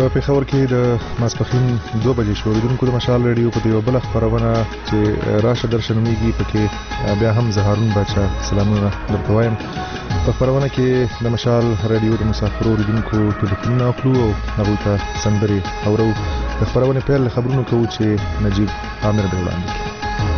په پېښور کې د ماسپښین 2 بجې شو اوریدونکو د مشال رادیو په یو بل خبرونه چې راشه درشه نومیږي پکې بیا هم زهارون بچا سلامونه درته وایم. په خبرونه کې د مشال رادیو د مسافرو اوریدونکو ټلیفونونه اخلو او هغوی ته سندرې اورو. د خبرونه پیل خبرونه کوو چې نجیب عامر به وړاندې کړي.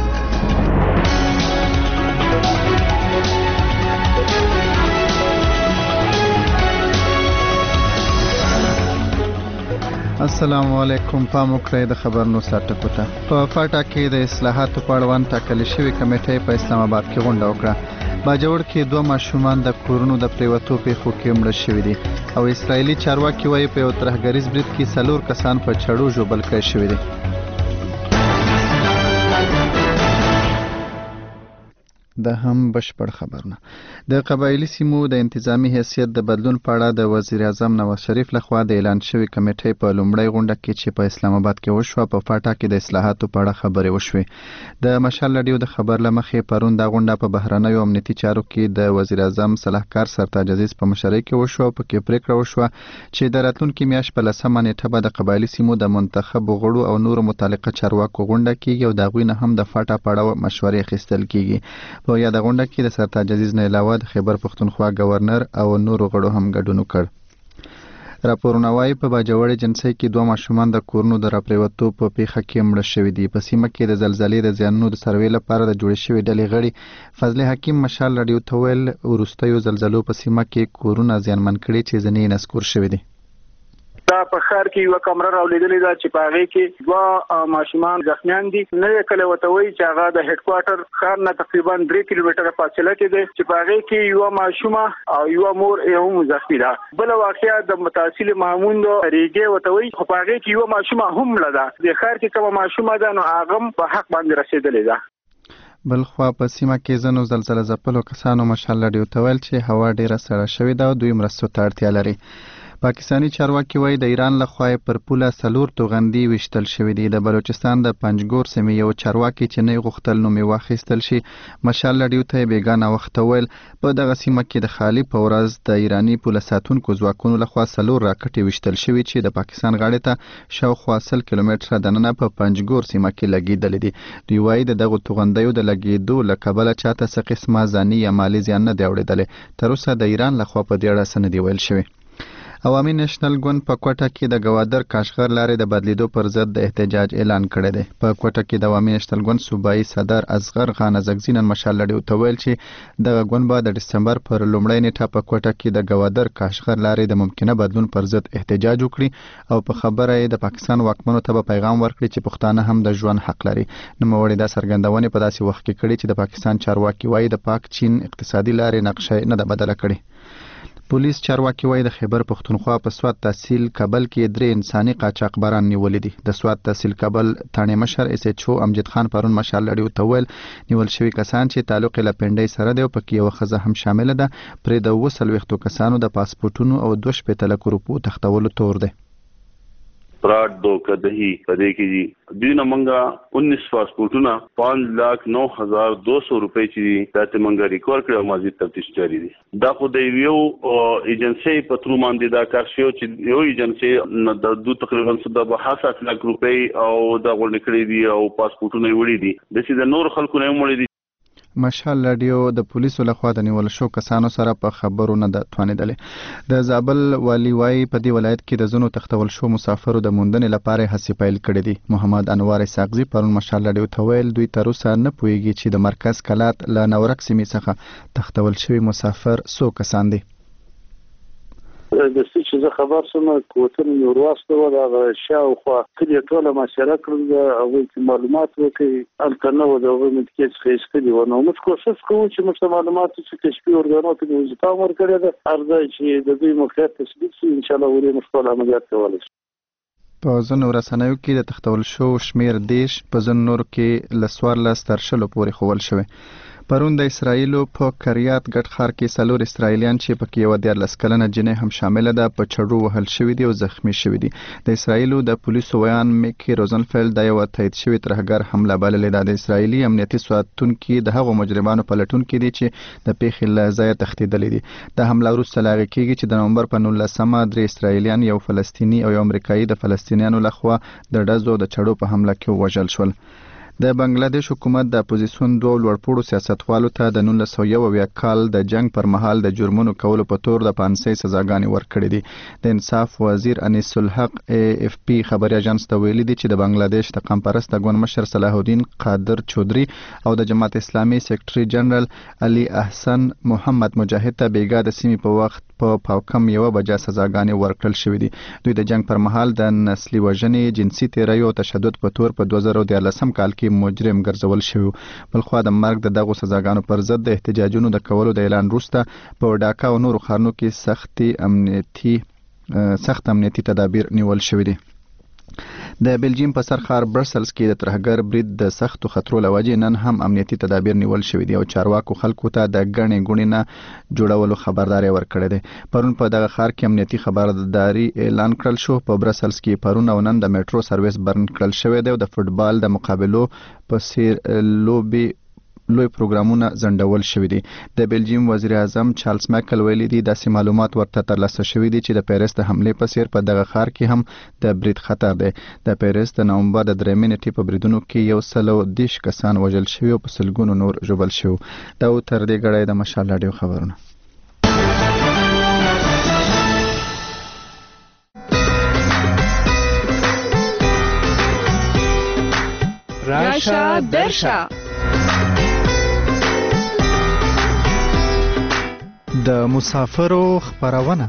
السلام علیکم. پام وکړئ د خبرونو سرټکو ته. په فاټا کې د اصلاحاتو په اړوند ټاکل شوې کمیټې په اسلام آباد کې غونډه وکړه. باجوړ کې 2 ماشومان د کورونو د پریوتو پیښو کې مړه شوي دي او اسرایلی چارواکي وایي په یو ترهګریز برید کې 4 کسان په چړو ژوبل کړي شوي دي. د هم بشپړ خبرونه. د قبایلی سیمو د انتظامی حیثیت د بدلون په اړه د وزیر اعظم نواز شریف لخوا د اعلان شوی کمیټې په لومړۍ غونډه کې چې په اسلام آباد کې وشوه په فاټا کې د اصلاحاتو په اړه خبرې وشوې. د مشال رادیو د خبر لمخې پرون دا غونډه په بهرنیو امنیتي چارو کې د وزیر اعظم صلاحکار سرتاج عزیز په مشرۍ کې وشوه. په کې پریکړه وشوه چې د راتلونکي میاشت په 10مه نیټه به د قبایلی سیمو د منتخب غړو او نورو متعلقه چارواکو غونډه کیږي او د هغوی نه هم د فاټا په اړه مشورې اخیستل کیږي. په یاد غونډه کې د سرتاج عزیز نه علاوه د خیبر پختونخوا گورنر او نورو غړو هم ګډون وکړ. راپورونه وايي په باجوړ جنسي کې 2 ماشومان د کورونو د راپریوتو په پیښه کې مړه شوي دي. په سیمه کې د زلزلې د زیانونو د سروې لپاره د جوړې شوې ډلې غړي فضل حکیم مشال رادیو ته ویل وروستیو زلزلو په سیمه کې کورونه زیانمن کړي چې ځینې نسکور شوي دي. دا په ښار کې یو کمره راولېدلې ده چې په هغې کې 2 ماشومان زخمیان دي. نه کله ورته وایي چې هغه د هډ کوارټر ښار نه تقریبا 3 کیلومتره فاصله کې دی چې په هغې کې یو ماشومه او یو مور یې هم زخمي ده. بله واقعه د متحصل محمود ریګې ورته وایي خو په هغې کې یو ماشومه هم مړه ده. د ښار کې کومه ماشومه ده نو هغه هم په حق باندې رسېدلې ده. بلخوا په سیمه کې ځینو زلزله ځپلو کسانو مشال رادیو ته ویل چې هوا ډیره سړه شوې ده او دوی مرستو ته اړتیا لري. پاکستانی چارواکي وایي د ایران لخوا پر پوله 4 توغندي وشتل شوې دي. د بلوچستان د پنجګور سیمې یو چارواکي چې نه غوښتل نوم یې واخیستل شي مشال رادیو ته بیګانه وخت ویل په دغه سیمه کې د خالی په ورځ د ایرانی پوله ساتونکو ځواکونو لخوا 4 راکټې وشتل شوې چې د پاکستان غاړې ته شاوخوا 100 کیلومتره دننه په پنجګور سیمه کې لګیدلې دي. دوی وایي د دغه توغندیو د لګیدو له کبله چاته څه قسمه ځاني یا مالي زیان نه دی اورېدلی. تر اوسه د ایران لخوا په دې اړه څه نه دی ویل شوی. عوامي نېشنل ګوند په کوټه کې د گوادر کاشغر لارې د بدلیدو پر ضد د احتجاج اعلان کړی دی. په کوټه کې د عوامي نېشنل ګوند صوبایي صدر اصغر خان ازغزي نن مشال رادیو ته ویل چې دغه ګوند به د ډسمبر پر لومړۍ نیټه په کوټه کې د گوادر کاشغر لارې د ممکنه بدلون پر ضد احتجاج وکړي او په خبره یې د پاکستان واکمنو ته به پیغام ورکړي چې پښتانه هم د ژوند حق لري. نوموړي دا څرګندونې په داسې وخت کې کړي چې د پاکستان چارواکي وایي د پاک چین اقتصادي لارې نقشه نه ده بدله کړې. پولیس چارواکي وایي د خیبر پختونخوا په سوات تحصیل کابل کې 3 انساني قاچاقبران نیولې دي. د سوات تحصیل کابل تانې مشر اس ایچ او امجد خان پرون مشال رادیو ته ویل نیول شوي کسان چې تعلق له پنډۍ سره دی او پکې یو ښځه هم شامله ده پرې د 240 کسانو د پاسپورټونو او 2 لک روپو تختولو تور دی. فراډ دوکدهي پدې کې دوی نه منګه 19 پاسپورټونه 5,09,200 روپۍ چې تاسو منګه ریکور کړو مازید تفتیش جاری دي. دا خو د یو ایجنسی په تر باندې دا کار شو چې یو ایجنسی د دوه تقریبا 7 لک روپۍ او دا غوړ کړی دي او پاسپورټونه وړي دي. د سې د نور خلکو نه وړي دي. مشال رادیو د پولیسو لخوا د نیول شو کسانو سره په خبرو نه ده توانېدلې. د زابل والی وایي په دې ولایت کې د ځینو تختول شو مسافرو د موندنې لپاره هڅې پیل کړې دي. محمد انوار اسحاقزي پرون مشال رادیو ته ویل دوی تر اوسه نه پوهېږي چې د مرکز کلات له نورک سیمې څخه تختول شوي مسافر څو کسان دي. د څه چې زه خبر شوم کوتل یو وروسته و دا شاوخوا کلی ټوله مشره کړل او چې معلومات وکړي الکنه و دا ومت کې څه کړي و نو موږ کوشش کوو چې موږ معلومات چې کشفي ورغنو ته وظیفه ورکړي ده ارزای چې د دوی موقعیت تثبیت شي ان شاء الله ورې مشکل عملیات کولای شي. په ځینو رسنیو کې د تختول شو شمیر 10 په ځینو نورو کې ل 14 تر 20 پورې خول شوی. پرون د اسرایلو په کریات ګډ ښار کې 4 اسرایلیان چې پکې یو 14 کلنه جنۍ هم شامل ده په چړو وهل شوي دي او زخمی شوي دي. د اسرایلو د پولیسو ویان میکی روزنفیلد د یو تایید شوی ترهګر حمله بللې ده. د اسرایلی امنیتي ساتونکو د هغو مجرمانو پلټونکو دي چې د پیښې له ځایه تښتېدلي دي. د حمله وروسته لاغې کېږي چې د نومبر په 19 3 اسرایلیان یو فلسطینی او یو امریکایي د فلسطینیانو لخوا د ډزو د چړو په حمله کې وژل شول. د بنگلاديش حکومت د اپوزیسیون دوه لوړپوړو سیاستوالو ته د 1901 کال د جنگ پر مهال د جرمونو کولو په تور د پانسۍ سزاګانې ورکړې دي. د انصاف وزیر انیس الحق AFP خبري اژانس ته ویلي دي چې د بنگلاديش د قوم پرست ګوند مشر صلاح الدین قادر چودري او د جماعت اسلامي سیکریټري جنرال علي احسن محمد مجاهد ته بیګا د سیمې په وخت په پاوکم یو بجا سزاګانې ورکړل شوې دي. دوی د جنگ پر مهال د نسلي وژنې، جنسي تیري او تشدد په تور په 2014 کال کې مجرم ګرځول شوی. بلخوا د مرګ د دغو سزاګانو پر ضد د احتجاجونو د کولو د اعلان وروسته په ډاکا او نورو ښارونو کې سخت امنیتي تدابیر نیول شوي دي. د بلجیم په سر ښار برسلز کې د ترهګر برید د سختو خطرو له وجې نن هم امنیتي تدابیر نیول شوي دي او چارواکو خلکو ته د ګڼې ګوڼې نه جوړولو خبرداری ورکړی دی. پرون په دغه ښار کې امنیتي خبرداری اعلان کړل شو. په برسلز کې پرون او نن د میټرو سرویس بند کړل شوی دی او د فوټبال د مقابلو په څیر لوی پروګرامونه ځنډول شوي دي. د بلجیم وزیر اعظم چارلز میکل ویلي دي داسې معلومات ورته ترلاسه شوي دي چې د پیرس د حملې په څیر په دغه ښار کې هم د برید خطر دی. د پیرس د نومبر د 3 نیټې په بریدونو کې 110 کسان وژل شوي او په سلګونو نور ژوبل شوي. دا تر دې غړی د مشال راډیو خبرونه. راشه درشه د مسافرو خبرونه.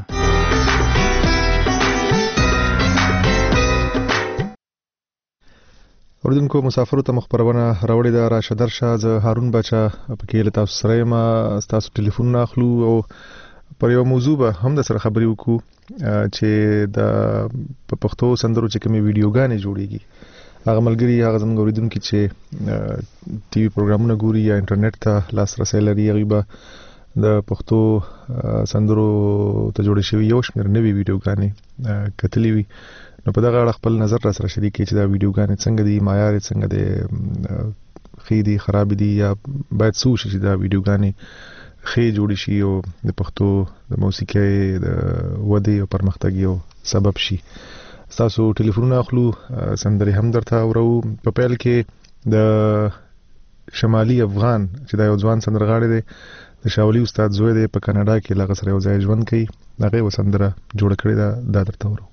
اوردونکو مسافرو ته مخبرونه راوړې ده راشه درشه. زه هارون بچا پکې له تاسو سره یم. تاسو ټلیفون اخلو او پر یو موضوع به هم د سره خبرې وکړو چې د پښتو سندرو چې کومې ویډیوګانې جوړېږي هغه ملګری هغه زموږ اوریدونکو چې ټي وي پروګرامونه ګوري یا انټرنیټ ته لاسرسی لري هغوی به د پښتو سندرو ته جوړې شوي یو شمېر نوې ویډیوګانې کتلې وي. نو په دغه اړه خپل نظر را سره شریک کړي چې دا ویډیوګانې څنګه دي، معیار یې څنګه دی، ښې دي، خراب دي، یا باید څه وشي چې دا ویډیوګانې ښې جوړې شي او د پښتو د موسیقۍ د ودې او پرمختګ یو سبب شي. ستاسو ټلیفونونه اخلو، سندرې هم درته اورو. په پیل کې د شمالي افغان چې دا یو ځوان سندرغاړی دی، د شاولي استاد زوی دی، په کاناډا کې له هغه سره یو ځای ژوند کوي. د هغې یوه سندره جوړه کړې ده، دا درته اورو.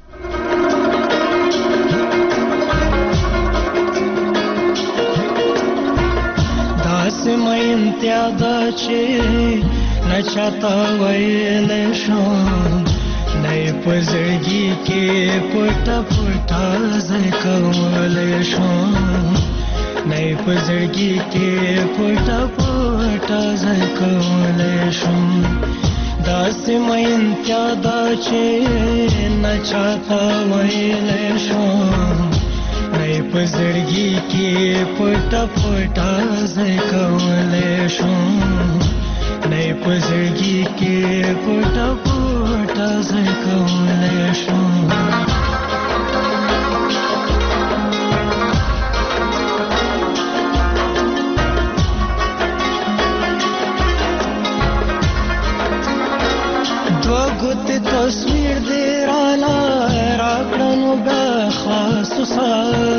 داسې مینتیا ده چې نه چاته ویلی شم، نه یې په زړګي کې پټه پټه ځای کولی شم، نه یې په زړګي کې پټه پټه ځای کولی شم. داسې مینتیا ده چې نه چاته ویلی شم، نه یې په زړګي کې پټه پټه ځای کولی شم، نه یې په زړګي کې پټه پټه ځای کولی شم. ګوتې تصویر دې راله راکړه نو بیا خلاص اوسه،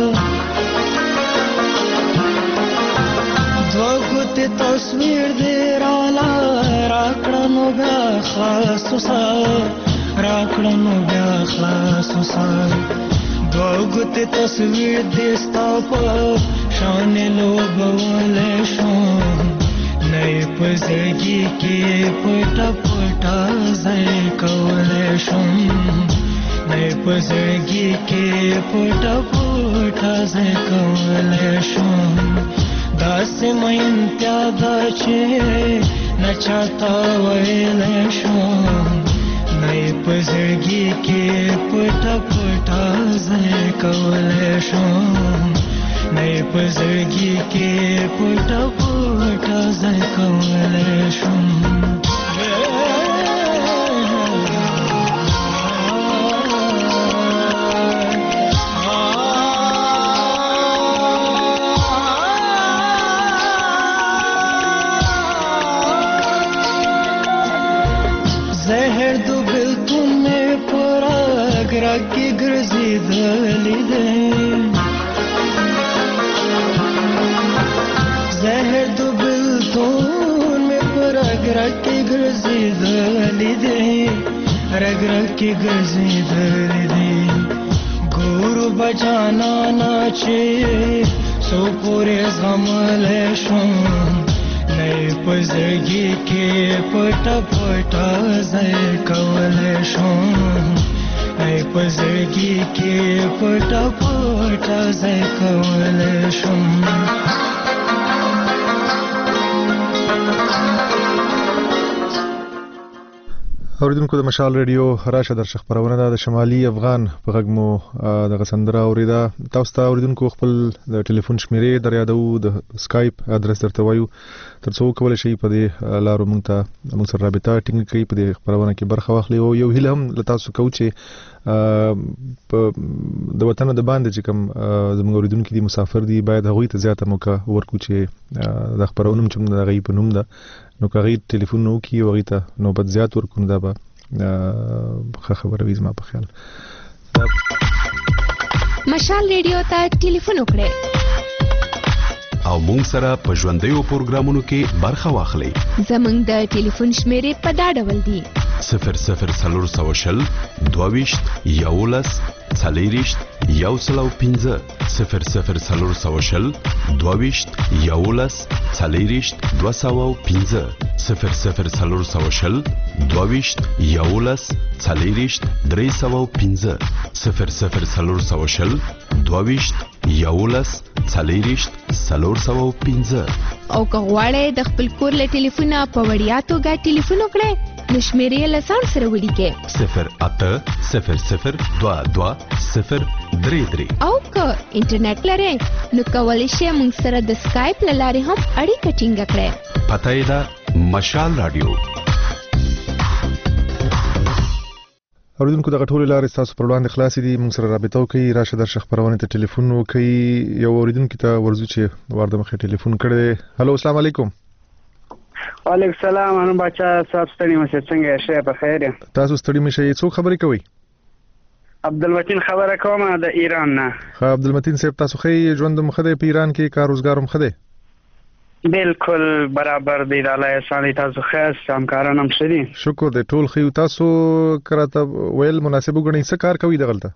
دوه ګوتې تصویر دې راله راکړه نو بیا خلاص اوسه، راکړه نو بیا خلاص اوسه. دوه ګوتې تصویر دې ستا په شانې لوبولی شم، نه یې په زړګي کې پټه پټه ځای کولی شم، نه یې په زړګي کې پټه پټه ځای کولی شم. داسې مینتیا ده چې نه چاته ویلی شم، نه یې په زړګي کې پټه پټه ځای کولی شم، نه په زړګي کې پټ پټ ځای کولای شم زهر دو بلتون میں پراگ رکی گرزی دلی دے زهر دو بلتون میں پراگ رکی گرزی دلی دے رگ رکی گرزی دلی دے گورو بجانا ناچے سو پوری غمل شم نئی پزرگی کے پٹا پٹا ځای کولای شم نئی پزرگی کے پٹا پٹا ځای کولای شم اوریدونکو د مشال ریډیو راشه درشه خبرونه ده د شمالي افغان په غږ مو د غسندره اوریدا تاسو ته اوریدونکو خپل د ټلیفون شمیرې دریادو د سکایپ ادرس درته وایو ترڅو کولای شي په دې لارو مونږ سره رابطه ټینګ کړئ په دې خبرونه کې برخه واخلي او یو هیله هم له تاسو کوو چې د وطن د باندې چې کوم زموږ اوریدونکو دي مسافر دي باید هغوی ته زیاته موقع ورکړو چې د خبرونو چې د غي په نوم ده نو کغی ټلیفون نو کی وغه ته نوبت زیات ورکون دا به خبره وي زما په خیال مشال ریډیو ته ټلیفون وکړئ او مونږ سره په ژوندیو پروګرامونو کې برخه واخلئ زمونږ د ټلیفون شمیرې په دا ډول دي 00420 22 11 40 115 00420 22 11 40 215 00420 22 11 40 315 00420 22 11 40 315 او که غواړئ د خپل کور له ټلیفونه په وړیا توګه ټلیفون وکړئ نو شمیرې له ځان سره ولیکئ 080002033 او که انټرنیټ لرئ نو کولی شئ موږ سره د سکایپ له لارې هم اړیکه ټینګه کړئ پته یې ده مشال رادیو اوریدونکو دغه ټولې لارې تاسو پر وړاندې خلاصې دي موږ سره رابطه وکړئ راشه درشه خبرونه ته ټلیفون وکړئ یو اوریدونکو ته ورځو چې ورته مخې ټلیفون کړی هلو السلام علیکم وعلیکم السلام انا بچا صاحب ستړي مشه څنګه شې په خیر تاسو ستړي مشه څوک خبرې کوي عبدالمتین خبره کوم د ایران نه عبدالمتین صاحب تاسو خې ژوند مخده په ایران کې کار روزګار مخده بالکل برابر دی الله سالي تاسو خاص همکاران هم شدي شکر دې ټول خو تاسو کراته ویل مناسب وګڼئ څه کار کوي دغلته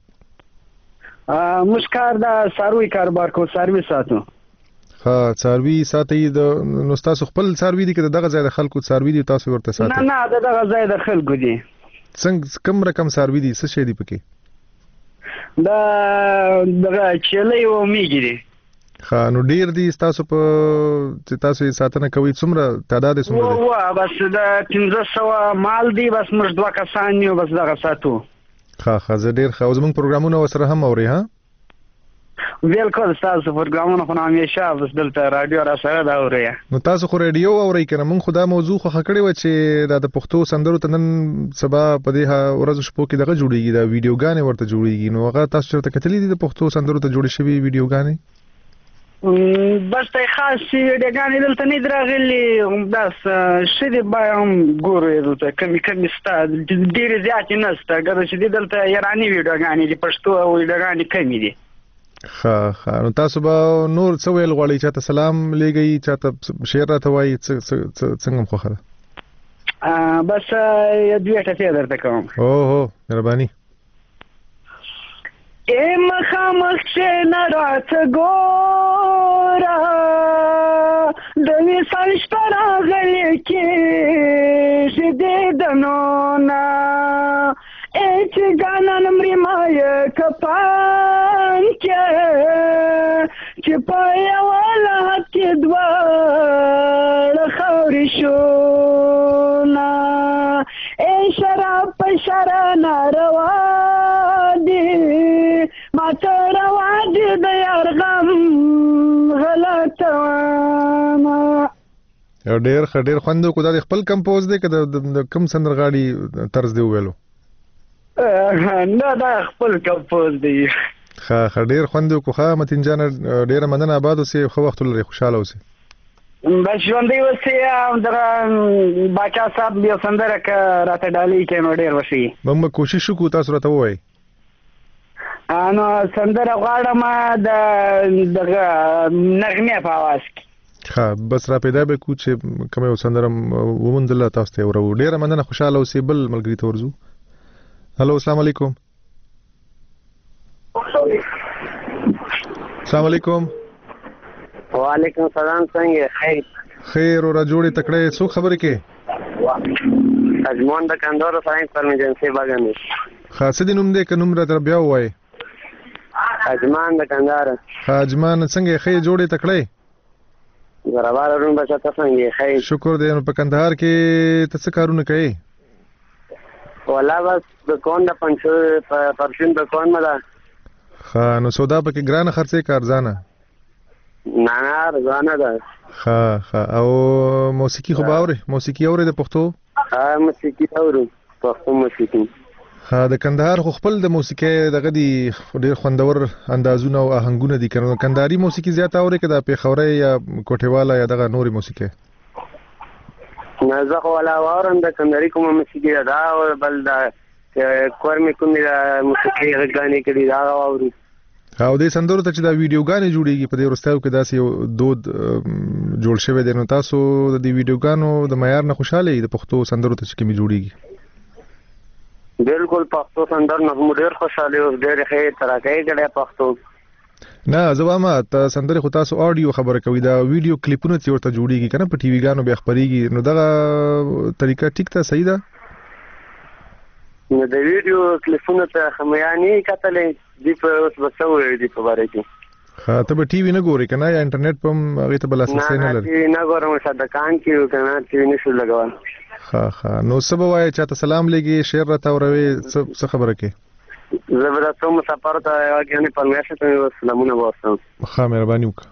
مشکار دا ساروي کاروبار کو سرویس ساتو ها څاروي ساتي د نو تاسو خپل څاروي دي کې دغه ځای د خلکو څاروي دي تاسو ورته ساتي نه دغه ځای د خلکو دي څنګه کوم رقم څاروي دي څه شي دي پکې دا دغه چلې او میږي دي ها نو ډیر دي تاسو په چې تاسو یې ساتنه کوي څومره تعداد یې څومره دی بس د 1500 مال دي بس موږ دوه کسان یو بس دغه ساتو ها زه ډیر خو زموږ پروګرامونه وسره هم اوري ها بالکل تاسو پروګرامونه خو همیشه بس دلته رادیو را سره دا اوري نو تاسو خو رادیو اوري کنه مونږ خدا موضوع خو خکړې و چې د پښتو سندرو تنن سبا په دې ورځ شپو کې دغه جوړیږي دا ویډیوګانې ورته جوړیږي نو هغه تاسو چرته کتلې دي د پښتو سندرو ته جوړې شوی ویډیوګانې بس ته خاص ویډیوګانې دلته نه درغلي بس شې بایم ګورې دلته کمی ستا ډېر زیات نه ستا ګر چې دلته ایرانی ویډیوګانې دي پښتو ویډیوګانې کمی دي ها نو تاسو به نور څه ویل غواړئ چاته سلام لګئ چاته شعر راته وایي څنګه خو خره بس یو دوه ټکي درته کوم اوه مهرباني اے مخامخ چې نارات ګورا د وسال شپه غلې کې دې دنونا اے چې ګانن مری مای کپان کې چې پایا ولا کې دوا خوري شو نا اے شراب په شرا ناروا دي ما تروا دي د یار غم لټوانا. یو ډېر خوند کو دا خپل کمپوز دی که د کم سندرغاړي طرز دی ویلو؟ نه دا خپل کمپوز دی. ښه ډېر خوند کو. ښه متین جان ډېره مننه، آباد اوسې، ښه وخت ولرئ، خوشحاله اوسئ. بس ژوندی اوسئ. دغه باچا صاحب یو سندره که راته ډالۍ کړې نو ډېر وشي. موږ به کوشش وکړو تاسو راته ووایئ. نو سندره غواړم د دغه نغمې په اواز کې. ښه بس را پیدا به کو چې کوم یو سندره وموندله تاسو ته یې ورو. ډېره مننه، خوشحاله اوسئ. بل ملګري ته ورځو. هلو السلام علیکم. السلام علیکم. وعلیکم السلام. څنګه خیر ورا جوړې تکړه څوک خبرې کې؟ اجمان د کندهار ساينس فرمېجنسي باغني. خاصه دې نوم دې که نوم راته بیا ووایې؟ اجمان د کندهار. اجمان څنګه خې جوړې تکړه؟ برابر ورون بچا ته څنګه خیر؟ شکر دې. په کندهار کې ته څه کارونه کوي؟ ولا بس د کون د پرشن د کون مدا. ها نو سودا پکې ګرانه خرڅې کارزانه؟ نه ارزانه ده. ها او موسیقي خو باورې؟ موسیقي اورې د پښتو؟ ها موسیقي اورم، پښتو موسیقي. ها د کندهار خو خپل د موسیقي دغه دی ډېر خوندور اندازونه او آهنګونه دي. کنه کندهاري موسیقي زیات اورې که د پیښوري یا کوټېواله یا دغه نورې موسیقي؟ نه زه خو ولا اورم د کندهاري کومه موسیقي ده او بل د کورمې کومې د موسیقي غږانې کړي دا اورو. او دې سندرو ته چې دا ویډیوګانې جوړېږي په دې وروستیو کې داسې یو دود جوړ شوی دی، نو تاسو د دې ویډیوګانو د معیار نه خوشحاله یې د پښتو سندرو ته چې کومې جوړېږي؟ بالکل پښتو سندر نه هم ډېر خوشحاله اوس ډېر ښه ترقی کړی پښتو. نه زه وایم ته سندرې خو تاسو اډیو خبره کوي، دا ویډیو کلیپونه چې ورته جوړېږي که نه په ټي ویګانو بیا خپرېږي، نو دغه طریقه ټیک ده، صحیح ده؟ نو د ویډیو کلیپونو ته خمیانې کتلې دي په اوس به څه ووایي دي په باره کې؟ ښه ته به ټي وي نه ګورې که نه یا انټرنیټ په هم هغې ته به لاسرسی نه لرې؟ نه ټي وي نه ګورم، صدقان کې یو که نه ټي وي نشو لګول. ښه نو څه به وایې؟ چاته سلام لېږې، شعر راته اوروې، څه خبره کې؟ زه به دا څو مسافرو ته یوګانې په میاشتو ته مې سلامونه به ورسوم. ښه مهرباني وکړه.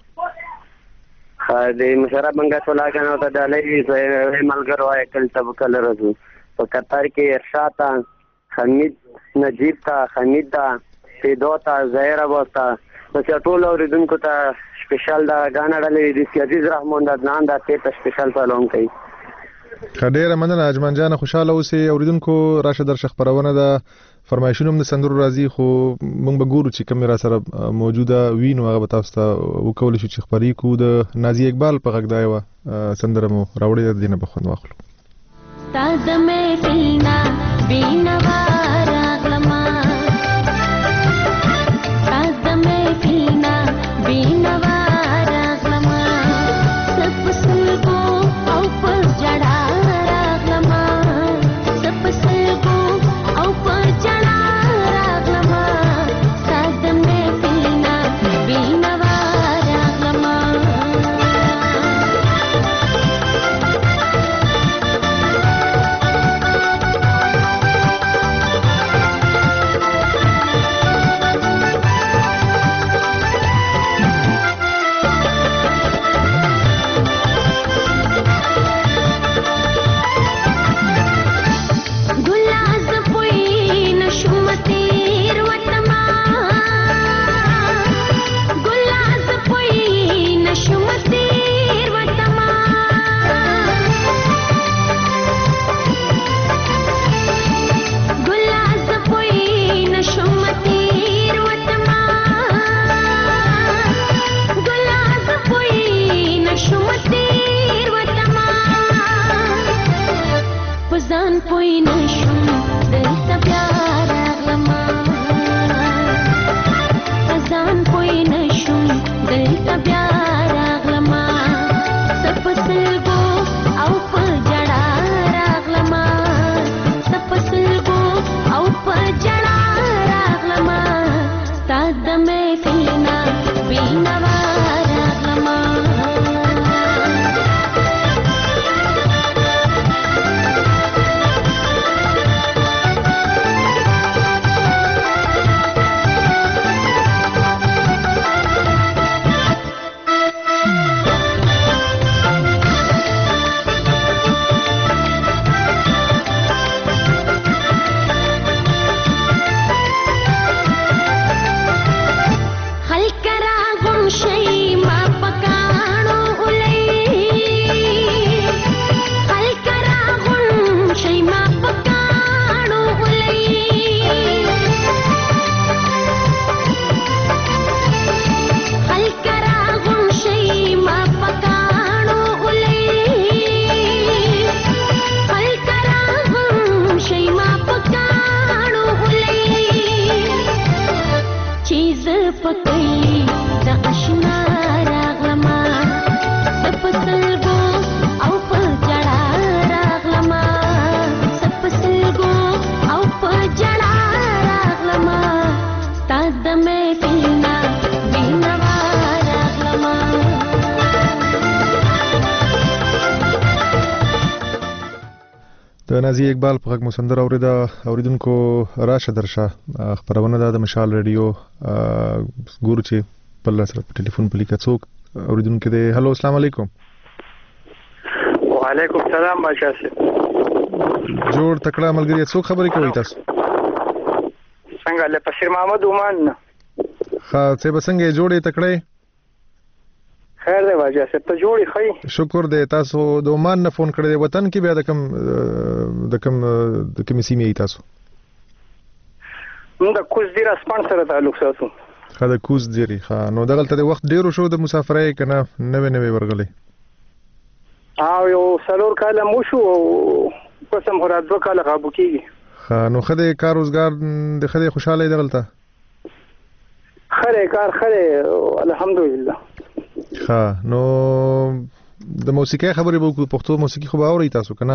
د مشرف بنګا ټولاګانو ته ډالۍ ملګرو وایي کله ته به کله راځو. په قطر کې ارشاد ته، حمید نجیب ته، حمید ته، پیدو ته، ظاهر عباس ته، بس ټول اورېدونکو ته سپیشل دا ګانا ډالۍ دي. عزیز رحمان د عدنان دا ته سپیشل سلام کوي. ډېره مننه اجمان جان، خوشحاله اوسئ. اورېدونکو راشه درشه خپرونه ده، فرمایشونه هم د سندرو راځي، خو موږ به ګورو چې کوم را سره موجوده وي نو هغه به تاسو ته وکولی شو چې خپرې کړو. د نازي اقبال په غږ دا یوه سندره مو راوړې ده، د دې نه به خوند واخلو. ستا د محفل نه بېنوا راغلمه، ستا د محفل نه بېنوا راغلمه، څه په سترګو او په ژړا راغلمه، څه په سترګو او په ژړا راغلمه، ستا د محفل نه بېنوا راغلمه. د نازي اقبال په غږ مسندر اوریدونکو راشه درشه خبرونه د مشال رادیو ګورو چې په لاس په ټلیفون په لیکه څوک اوریدونکو دی. هلو السلام علیکم. وعلیکم السلام بچا سي جوړ تکړه ملګری څوک خبرې کوي تاسو؟ څنګه له بشیر محمد عمان. ها څه به څنګه جوړې تکړه؟ خیر دی بچا سي ته جوړې خې. شکر دی. تاسو د عمان نه فون کړی وطن کې بیا د کوم سیمې تاسو؟ موږ د کوز دی رسپانس سره تعلق ساتو. ها د کوز دی. ها نو دغلته د وخت ډیرو شو د مسافرۍ کنه نوې ورغلې؟ یو سلور کاله مو شو قسم خورا 2 کاله غابو کیږي. ها نو خدای کار روزګار د خدای خوشاله دغلته؟ خره کار خره الحمدلله. ها نو د موسیقي خبرې به وکړو. پښتو موسیقي خو به اورئ تاسو کنه؟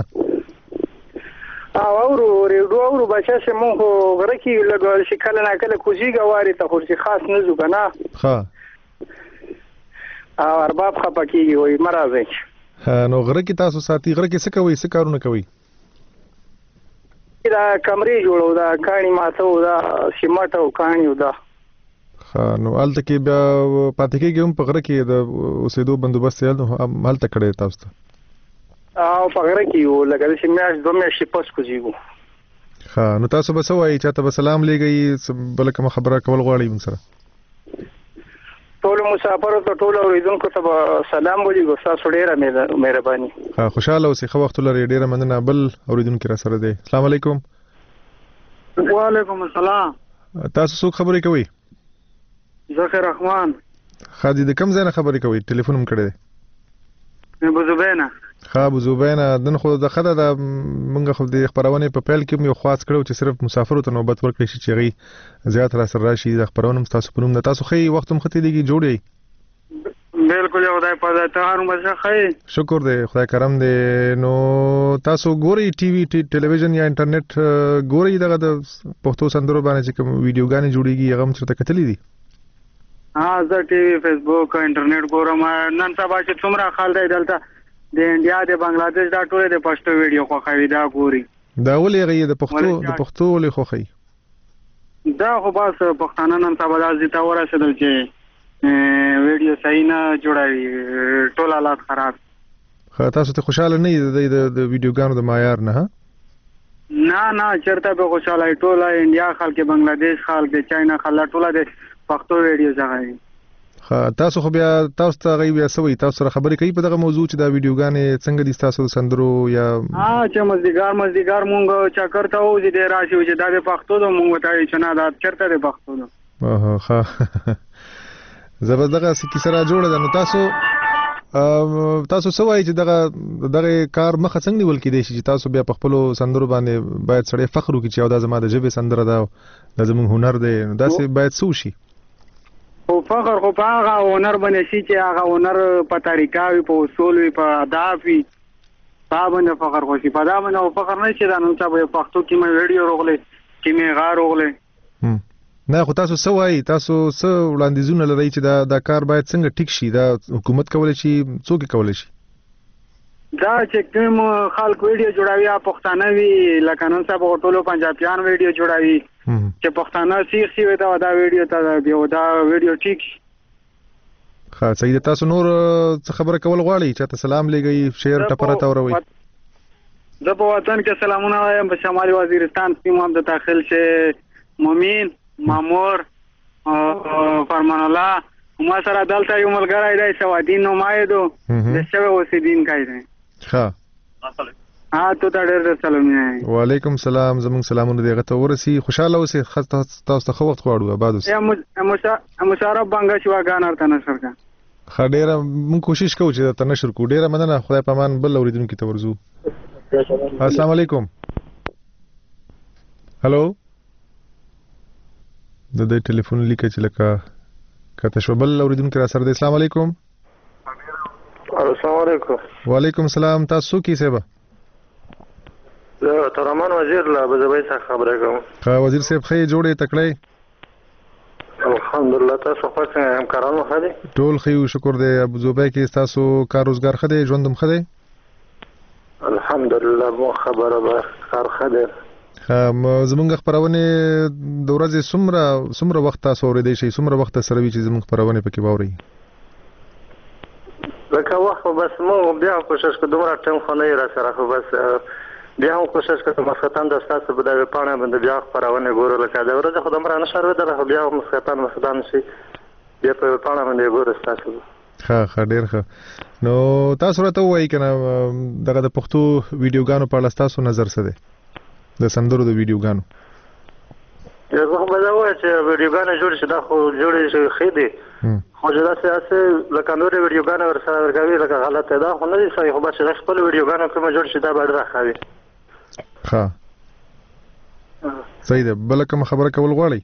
اورو ریډیو اورو بچا چې مونږ غره کې لګول شي کله نه کله کوزیګه واري ته خو خاص نه زو کنه. ها ارباب خپکیږي وای مرزه. ها نو غره کې تاسو ساتي غره کې څه کوي څه کارونه کوي؟ دا کمرې جوړو دا کاڼي ماتو دا سیمټ او کاڼي دا. ها نو الته کې بیا پاتې کېږي هم په غره کې د اوسېدو بندوبست یې هلته کړی تاسو ته؟ په غره کې یو لکه چې میاشت 2 میاشتې پس کوزیږو. ها نو تاسو به څه وایي چاته به سلام لېږئ بله کومه خبره کول غواړئ موږ سره؟ ټول مسافرو ته ټول اوریدونکو ته سلام ولېږو. تاسو ډېره مهرباني. ها خوشاله اوسئ ښه وخت ولرئ. ډېره مننه. بل اوریدونکی را سره دی. السلام علیکم. وعلیکم السلام. تاسو څوک خبرې کوئ؟ ذکر رحمان. خاجي د کوم ځای نه خبرې کوئ؟ ټلیفون هم کړی دی. ابو زبینه. ها ابو زبینه دن خو د خدای د منګه خو د خبرونه په پیل کې یو خاص کړو چې صرف مسافرو ته نوبت ورکړي شي چې غي زیات را سره راشي د خبرونه تاسو په نوم د تاسو خې وخت هم خته دیږي جوړي. بالکل خدای په دې ته هر مزه خې. شکر دی خدای کرم دی. نو تاسو ګوري ټي وي ټلویزیون یا انټرنیټ ګوري دغه د پښتو سندرو باندې چې کوم ویډیوګانې جوړيږي هغه هم چرته کتلې دي؟ زه ټي وي فیسبوک انټرنیټ ګورم. نن سبا چې څومره خلک دی دلته د انډیا د بنگلاديش دا ټول د پښتو ویډیو خو خوي دا ګوري. دا ولې غي د پښتو ولې خو خوي؟ دا خو بس پښتانه نن سبا د ځتا ورسېدل چې ویډیو صحیح نه جوړوي ټول حالات خراب. تاسو ته خوشاله نه یې د ویډیوګانو د معیار نه؟ نه چرته به خوشاله ټول انډیا خلک بنگلاديش خلک د چاینا خلک ټول د پښتو ویډیو ځای. تاسو خو بیا تاسو ته غي بیا سوي تاسو سره خبرې کوي په دغه موضوع چې دا ویډیوګانې څنګه دي تاسو سندرو یا چې مزدګار مونږ چکر ته وځي د راشي چې دا د پښتو د مونږ ته چې نه دا چرته د پښتو نو ها زبردغه سکی سره جوړه ده. نو تاسو سوای چې دغه کار مخه څنګه نیول کېدی شي چې تاسو بیا په خپل سندرو باندې باید سړی فخر وکړي چې دا زما د ژبې سندره ده د زموږ هنر دی دا سه باید څه وشي؟ او فخر خو په هغه هنر باندې شي چې هغه هنر په طریقه وي په اصول وي په اداب وي په باندې فخر خو شي په دا باندې فخر نه شي دا نو چې په پښتو کې مې ویډیو روغلې چې مې غار روغلې نه. خو تاسو سوای تاسو څه وړاندیزونه لرئ چې دا کار باید څنګه ټیک شي؟ دا حکومت کولای شي څوک کولای شي؟ دا چې کوم خلک ویډیو جوړوي پښتانه وي لکه نن سبا ټولو پنجابیان ویډیو جوړوي چې پښتانه سیخ سی وي دا ویډیو ته دا ویډیو ټیک. ها صحیح. تاسو نور څه خبره کول غواړئ چې تاسو سلام لګي شیر ټپره توروي؟ زه په وطن کې سلامونه وایم په شمالي وزیرستان کې هم د داخل شه مومن مامور فرمان الله ما سره دلته یو ملګری دی سوادین نومایدو د شوه اوسیدین کای دی. ها ته ډېر سلامونه. وعلیکم السلام. زموږ سلامونه دغه ته ورسي. خوشاله اوسئ. تاسو ته خو وخت غواړو آباد اوسئ. مشرف بنگا شو غانر ته نشر کا خډيره مون کوشش کوو چې ته نشر کو. ډېر مننه. خدای پامان بل اوریدونکو ته ورزو. السلام علیکم. هالو د دې ټلیفون لیکه چې لکه کته شو بل اوریدونکو را سره دی. السلام علیکم. السلام علیکم. وعلیکم السلام. تاسو کی سیبا؟ ترمان وزیر لا بزبای څخه خبره کوم. وزیر صاحب خې جوړې تکړه؟ الحمدلله. تاسو خو څنګه همکارانو خدي؟ ټول خې شکر دی. ابو زبای کې تاسو کار روزګار خدي ژوندم خدي؟ الحمدلله مو خبره به کار ښه دی. زمونږ خبرونه د ورځې څومره وخت تاسو اورېدی شئ، څومره وخت سره وی چې زمونږ خبرونه پکې واورئ؟ لکه وخت بس مو بیا کوشش کوو، دومره ټایم خو نه را سره، خو بس بیا هم کوشش کوو مسختان د تاسو په دغه پاڼه باندې بیا خبرونه ګورو. لکه دا ورځ خو دومره نه شروع ده، خو بیا مسختان شي بیا په پاڼه باندې ګورو تاسو. ښه ډیر ښه. نو تاسو راته وایي کنه دغه د پښتو ویډیوګانو په اړه تاسو نظر څه دی؟ د سندرو د ویډیوګانو زه خو به دا وایم چې ویډیوګانې جوړې شي، دا خو جوړې شي ښې دي، خو چې داسې لکه نورې ویډیوګانې ورسره ورکوي لکه غلطه دا خو نه دي صحیح، خو بس چې خپل ویډیوګانې کومه جوړ شي دا به ډېره ښه وي. ښه صحیح ده. بله کومه خبره کول غواړئ؟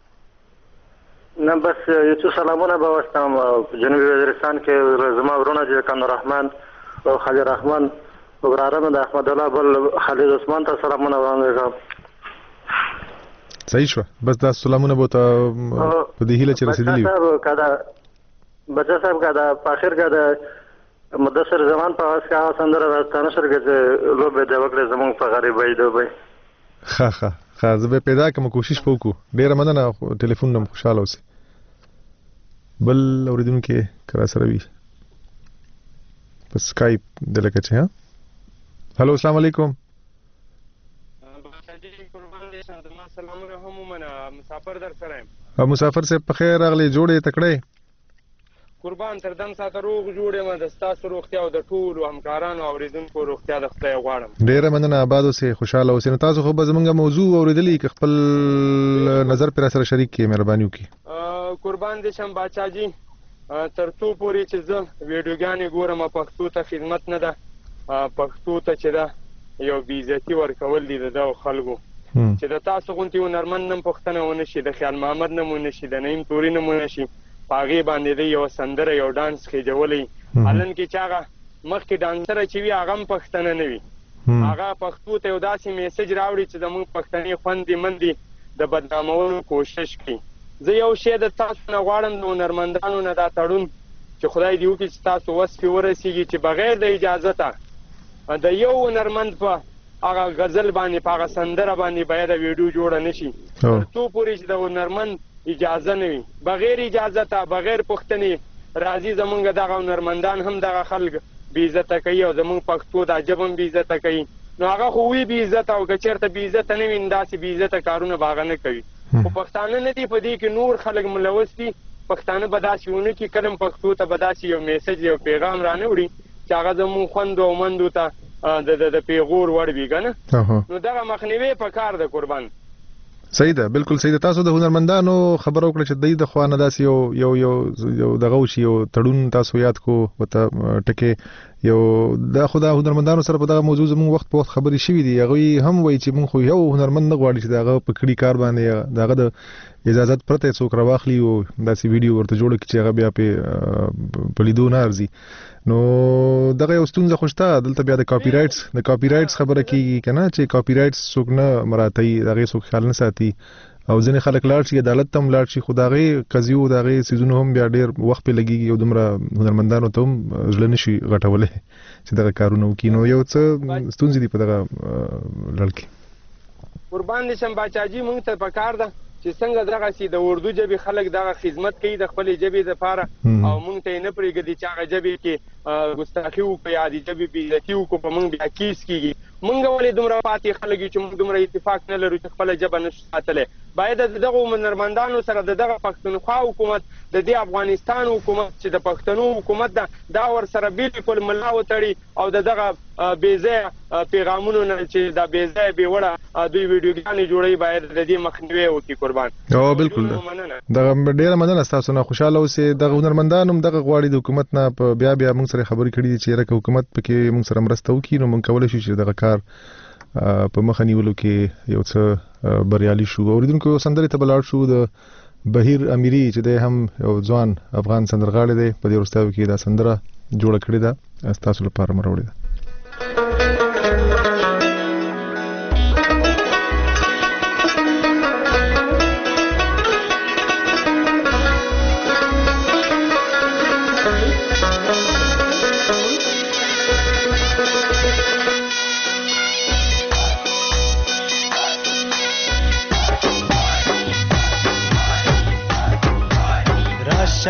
نه بس یو څو سلامونه به واستم جنوبي وزیرستان کې زما ورونه چې کانو رحمان او خالد رحمان او وراره د احمد الله بل خالد عثمان ته سلامونه وړاندې کوم. صحیح شو. بس دا سلامونه به ته په دې هیله چې رسیدلی بچا صاحب کدا په اخر کدا مدثر زمان په واس کا سندره راستانه شرګه لو به د وکړه زمون په غریبۍ دوی. ښه زه به پیدا کوم، کوشش وکړو. ډیره مننه، ټلیفون نم خوشاله اوسئ. بل اوریدونکو کرا سره وی په سکایپ دلته چې ها. هلو السلام علیکم. سلامونه هم ومنه، مسافر در سره یم. مسافر صاحب په خیر راغلی، جوړې تکړه قربان تر دم ساته روغ جوړې ما د ستاسو روغتیا او د ټولو همکارانو او اوریدونکو روغتیا د خدای غواړم. ډیره مننه، آباد اوسئ، خوشاله اوسئ. نو تاسو خو به زمونږ موضوع اوریدلی که خپل نظر پر سره شریک کړئ مهرباني وکړئ. قربان دې شم باچا جی، تر څو پورې چې زه ویډیوګانې ګورم پښتو ته خدمت نه ده، پښتو ته چې ده یو بې عزتي ورکول دي د دغو خلکو چې د تاسو غونتې هنرمند نم پوښتنه ونه شي، د خیال محمد نم ونه شي، د نعیم توري نم ونه شي، په هغې باندې دی یو سندره یو ډانس خېجولی، حالن کې چې هغه مخکې ډانسره چې وي هغه هم پښتنه نه وي، هغه پښتو ته یو داسې میسج راوړي چې زموږ پښتنې خوندې مندې د بدنامولو کوشش کوي. زه یو شی د تاسو نه غواړم، د هنرمندانو نه دا تړون چې خدای دې وکړي چې تاسو وس پې ورسېږي چې بغیر د اجازته د یو هنرمند په هغه غزل باندې په هغه سندره باندې باید ویډیو جوړه نه شي، تر څو پورې چې د هنرمند اجازه نه وي، بغیر اجازه ته بغیر پوښتنې راځي زمونږ دغه هنرمندان هم دغه خلک بې عزته کوي او زمونږ پښتو دا ژبه هم بې عزته کوي. نو هغه خو وي بې عزته، او که چېرته بې عزته نه وي نو داسې بې عزته کارونه به هغه نه کوي. خو پښتانه نه دي په دې کې نور خلک ملوث دي، پښتانه به داسې ونه کړي کله پښتو ته به داسې یو میسج یو پیغام را نه وړي چې هغه زمونږ خوندو او مندو ته د پیغور وړ وي که نه. نو دغه مخنیوی په کار ده قربان. صحیح ده، بالکل صحیح ده. تاسو د هنرمندانو خبره وکړه چې دوی د خوا نه داسې یو دغه وشي، یو تړون تاسو یاد کو ورته ټکې یو دا خو د هنرمندانو سره په دغه موضوع زموږ وخت په وخت خبرې شوي دي، هغوی هم وایي چې موږ خو یو هنرمند نه غواړي چې د هغه په کړي کار باندې د هغه د اجازت پرته څوک راواخلي او داسې ویډیو ورته جوړه کړي چې هغه بیا په لیدو نه ارځي. نو دغه یو ستونزه خو شته دلته. بیا د کاپی رایټس خبره کیږي که نه، چې کاپی رایټس څوک نه مراعتوي، د هغې څوک خیال نه ساتي، او ځینې خلک لاړ شي عدالت ته هم لاړ شي، خو د هغې قضیو د هغې څیزونو هم بیا ډېر وخت پې لګېږي او دومره هنرمندانو ته هم زړه نه شي غټولی چې دغه کارونه وکړي. نو یو څه ستونزې دي په دغه لړ کې. قربان دې شم باچاجي، موږ ته پکار ده چې څنګه دغسې د اردو ژبې خلک دغه خدمت کوي د خپلې ژبې دپاره، او موږ ته یې نه پرېږدي چې هغه ژبې کې ګستاخي وکړو یا د ژبې بې عزتي وکړو، په موږ بیا کیس کېږي. موږ ولې دومره پاتې خلک یو چې موږ دومره اتفاق نه لرو چې خپله ژبه نشو ساتلی؟ باید د دغو هنرمندانو سره د دغه پښتونخوا حکومت، د دې افغانستان حکومت چې د پښتنو حکومت ده، دا ورسره بالکل ملا وتړي او د دغه بې ځایه پیغامونو نه چې دا بې ځایه بې وړه دوی ویډیوګانې جوړوي باید د دې مخنیوی وکړي قربان. بالکل دغه ډېره مننه ستاسو نه، خوشحاله اوسئ. دغه هنرمندان هم دغه غواړي د حکومت نه بیا موږ سره خبرې کړي دي چې یاره که حکومت پکې موږ سره مرسته وکړي نو موږ کولی شو چې دغه کار په مخه نیولو کې یو څه بریالي شو. اوریدونکو سندرې ته به لاړ شو. د بهیر امیري چې دی هم یو ځوان افغان سندرغاړی دی، په دې وروستیو کې دا سندره جوړه کړې ده، ستاسو لپاره مې راوړې ده.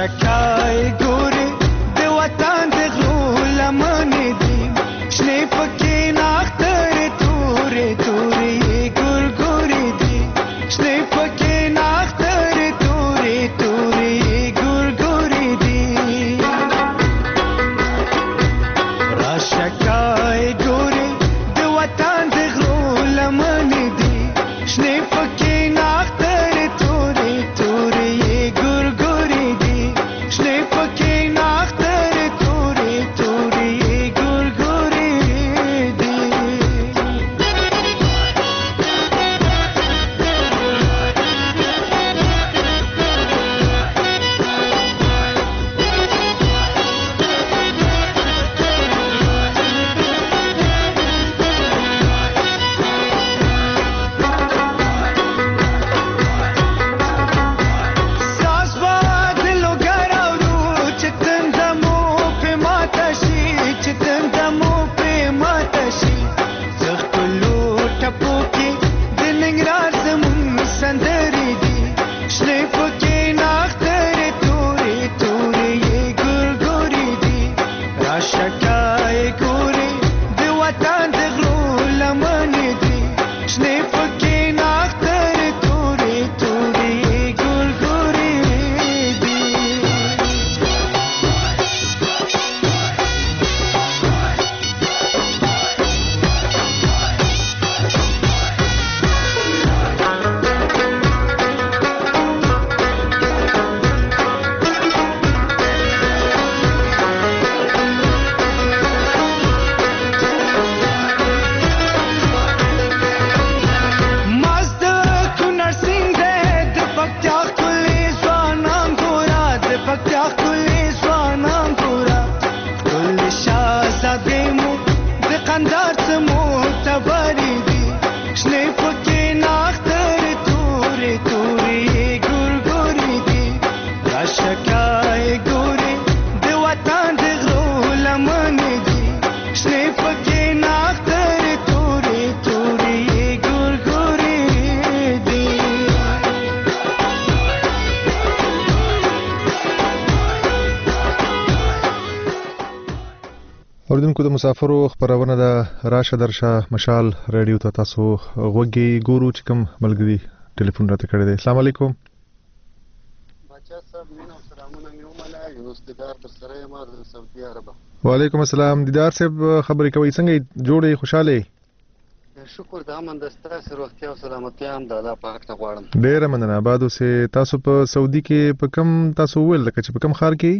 شکای ګوري د وطن د غرو لمنې دي شنې پکې ناختر تورې تورې ګورګورې دي شنې پکې ناختر تورې تورې ګورګورې دي را شکای ګوري د وطن د غرو لمنې دي شنې پکې ناختر تورې تورې ګورګورې دي شنې پکې ناختر تورې تورې ګورګورې دي ساز باد لوګر اورو چې تنده مو په ماته شي چې تنده مو په ماته شي زه ښکلو ټپو کې د ننګرهار زموږ سندرې دي شنې پکې ناخترې تورې تورې ګورګورې دي را شکای ګورې د وطن د غرو لمنې دي شنې پکې ناخترې تورې تورې ګورګورې دي مست کونړ سیند د پکتیا ښکلي ځوانان ګوره د پکتیا ښکلي ځوانان ګوره ښکلي شهزادې مو د قندهار څه معتبرې دي شنې پکې ناخترې تورې تورې ګورګورې دي را شکای ګورې د وطن د غرو لمنې دي شنې پکې ناخترې تورې تورې ګورګورې دي اوریدونکو د مسافرو خبرونه د راشه درشه مشال رادیو ته تاسو غوږی ګورو چې کوم ملګری ټلیفون راته کړی دی. السلام علیکم. بچا صاحب مینه سلامونه مې ومنه یونس دیدار در سره یم د سعودي عرب. وعلیکم السلام دیدار صاحب خبرې کوي څنګه جوړې خوشاله شکر د امن د ستاسو روغتیا او سلامتیا هم د الله پاک ته غواړم. ډیره مننه آبادو سه تاسو په سعودي کې په کم تاسو ویل لکه چې په کم خار کې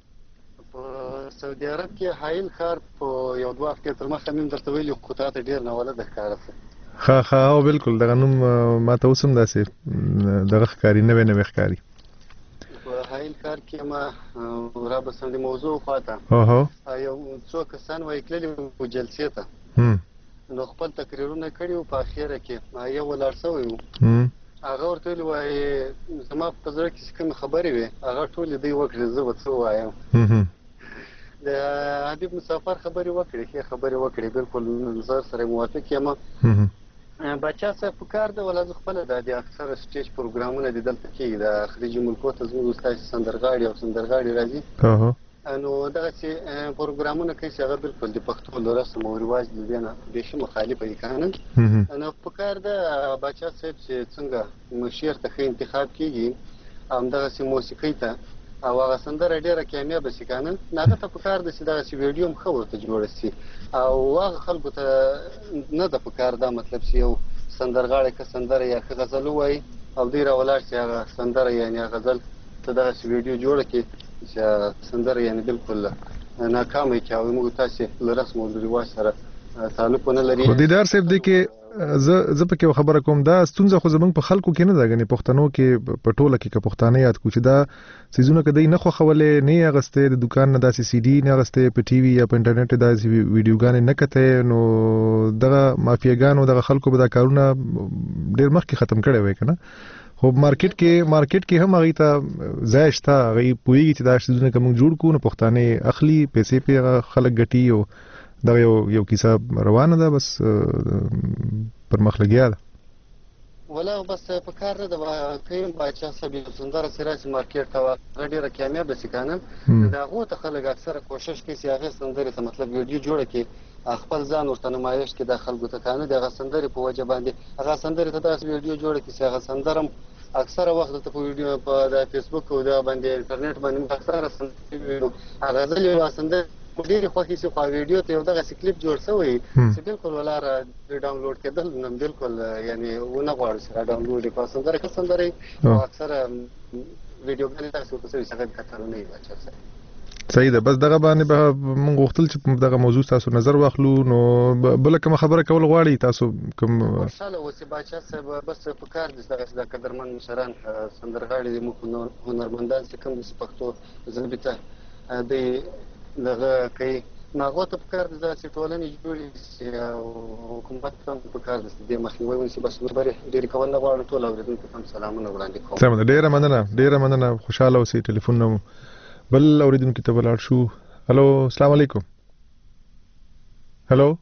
سعودي عرب کې حایل ښار په یو دوه هفتې تر مخه مې درته ویلي خو تا ته ډېر ناولده ښکاره څه ښه او بالکل دغه نوم ما ته اوس هم داسې دغه ښکاري نوی ښکاري په حایل ښار کې ما رابسم د موضوع خواته یو څو کسان وایي تللي وو جلسې ته نو خپل تقریرونه کړي وو په اخره کې یو ولاړ شوی وو هغه ورته ویلي وایي زما په زړه کې چې کومې خبرې وې هغه ټولې دوی وکړې زه به څه ووایم د حبیب مسافر خبرې وکړې ښې خبرې وکړې بالکل نظر سره موافق یم بچا صاحب په کار ده ولا زه خپله د اکثره سټیج پروګرامونه دي دلته کېږي د خلیجي ملکو ته زموږ استاد سندرغاړي او سندرغاړي راځي نو دغسې پروګرامونه کوي چې هغه بالکل د پښتو له رسم او رواج د دې نه بیخي مخالفه دي که نه نو په کار ده بچا صاحب چې څنګه شعر ته ښه انتخاب کېږي همدغسې موسیقۍ ته او هغه سندره ډېره کامیابه شي که نه هغه ته په کار ده چې دغسې ویډیو هم ښه ورته جوړه شي او هغه خلکو ته نه ده په کار دا مطلب چې یو سندرغاړی که سندره یا ښه غزل ووایي او دوی راولاړ شي هغه سندره یعنې غزل ته دغسې ویډیو جوړه کړي چې سندره یعنې بالکل ناکامه کړي او موږ تاسې له رسم او رواج سره تعلق ونه لري خو دیدار صاحب دی کې زه پکې خبره کوم دا ستونزه خو زمونږ په خلکو کې نه ده غني پښتنو کې په ټوله کې که پښتانه یاد کو چې دا سیزونه کدی نه خو خولې نه اغسته د دکان نه داسې سی ډي نه اغسته په ټي وي یا په انټرنیټ داسې ویډیوګانې نه کته نو دغه مافیاګانو دغه خلکو به دا کارونه ډیر مخکې ختم کړي وای کنه خو مارکیټ کې هم هغه ته زایشته هغه پوېږي چې دا سیزونه کوم جوړ کو نه پښتانه اخلي پیسې په خلک ګټي او دا یو کیسه روانه ده بس پر مخ لګیا ده ولا بس په کار نه د کریم باچا صاحب یو سندره سراسي مارکیټ ته هغه ډېره کامیابه سي کنه د هغو ته خلک اکثره کوشش کوي چې هغه سندرې ته مطلب ویډیو جوړه کړي خپل ځان ورته نمایش کړي د خلکو ته کنه د هغه سندرې په وجه باندې هغه سندرې ته داسې ویډیو جوړه کړي چې هغه سندره اکثره وخت ته په ویډیو په د فیسبوک او د باندې انټرنیټ باندې اکثره سندرې هغه ځلې واسنده ډېرې خوښې شي خو هغې ویډیو ته یو دغسې کلیپ جوړ شوی چې بالکل ولاره ډاونلوډ کېدل نو بالکل یعنې ونه غواړو چې را ډاونلوډ یې کړو سندره ښه سندره وي او اکثره ویډیوګانې داسې ورته شوي چې هغه کتلو نه وي باچا صاحب صحیح ده بس دغه باندې به موږ غوښتل چې دغه موضوع تاسو نظر واخلو نو بله کومه خبره کول غواړئ تاسو کوم خوشحاله اوسئ باچا صاحب بس په کار دي دغسې د قدرمن مشران سندرغاړي دي موږ هنرمندان چې کوم دي پښتو ژبې ته دوی دغه کوي نو هغو ته په کار دي داسې ټولنې جوړې شي او حکومت ته هم په کار دي چې دې مخنیوی ونیسي بس خبرې ډېرې کول نه غواړم ټول اورېدونکو ته هم سلامونه وړاندې کوم سمه ده ډېره مننه خوشحاله اوسئ ټلیفون نه بل اورېدونکي ته ولاړ شو هلو السلام علیکم هلو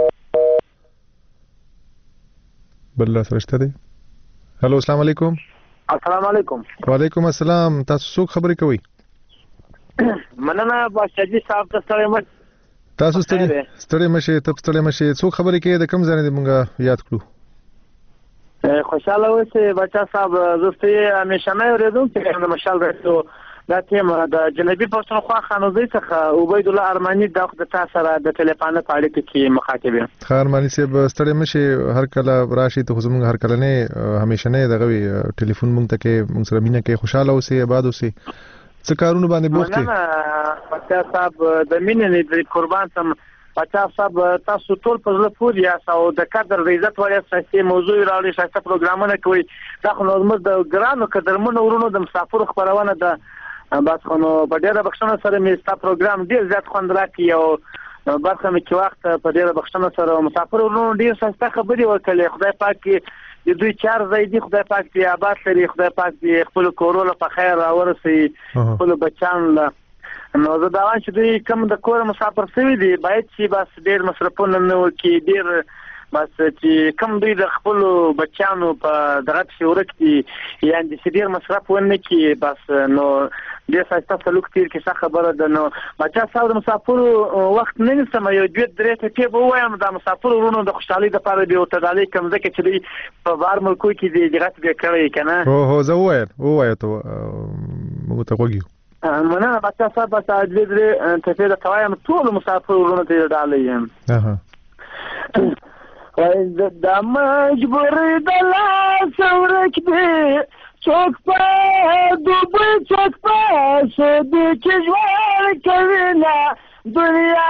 بل لاس رشته دی هلو السلام علیکم السلام علیکم وعلیکم السلام تاسو څوک خبرې کوئ مننه بادشاهجي صاحب ته ستړی مه تاسو ستړی مه شئ ته ستړی مه شئ څوک خبرې کوي د کوم ځای نه دې مونږ یاد کړو خوشحاله اوسئ باچا صاحب زه ستاسې همیشنی اورېدونکی یم د مشال راډیو دا تیمه د جنوبي پښتونخوا خانوزۍ څخه عبیدالله ارماني دا د تا سره د ټلیفون په اړیکه کې مخاطب یم ښه ارماني صاحب ستړی مه شئ هر کله راشئ ته خو زموږ هر کله نه همیشنی دغه وي ټلیفون مونږ ته کوئ مونږ سره مینه کوئ خوشحاله اوسئ آباد اوسئ څه کارونه باندې بوخت یې مننه باچا صاحب د مینې نه د قربان سم باچا صاحب تاسو ټول په زړه پورې یاست او د قدر د عزت وړ سیاسي موضوع راوړي ښایسته پروګرامونه کوي دا خو نو زموږ د ګرانو قدرمنو ورونو د مسافرو خپرونه ده بس خو نو په ډېره بخښنه سره مې ستا پروګرام ډېر زیات خوند راکړي او برخه مې چې وخت په ډېره بخښنه سره مسافرو ورونو ډېر ښایسته خبرې وکړلې خدای پاک د دوی چار ځای دي خدای پاک دې آباد لري خدای پاک دې خپل کورونه په خیر راورسوي خپل بچیانو له نو زه دا وایم چې دوی کوم د کور مسافر شوي دي باید چې بس ډېر مصرفونه نه وکړي ډېر بس چې کوم دوی د خپل بچیانو په دغه پسې ورک دي یعنې چې ډېر مصرف ونه کړي بس نو ډېر ښایسته سلوک تېر کړي ښه خبره ده نو باچا صاحب د مسافرو وخت نه نیسم یو دوې درې ټکې به ووایم د مسافرو ورونو د خوشحالۍ دپاره بې ورته ډالۍ کړم ځکه چې دوی په بهر ملکو کې دي دغسې بیا کړی که نه هو زه ووایه ته موږ ته غوږ یو مننه باچا صاحب بس دوې درې ټکې درته وایم ټولو مسافرو ورونو ته یې ډالۍ یم د مجبورۍ د لاس ورک دی څوک په دوبۍ څوک په سعودي کې ژوند کوي نه دنیا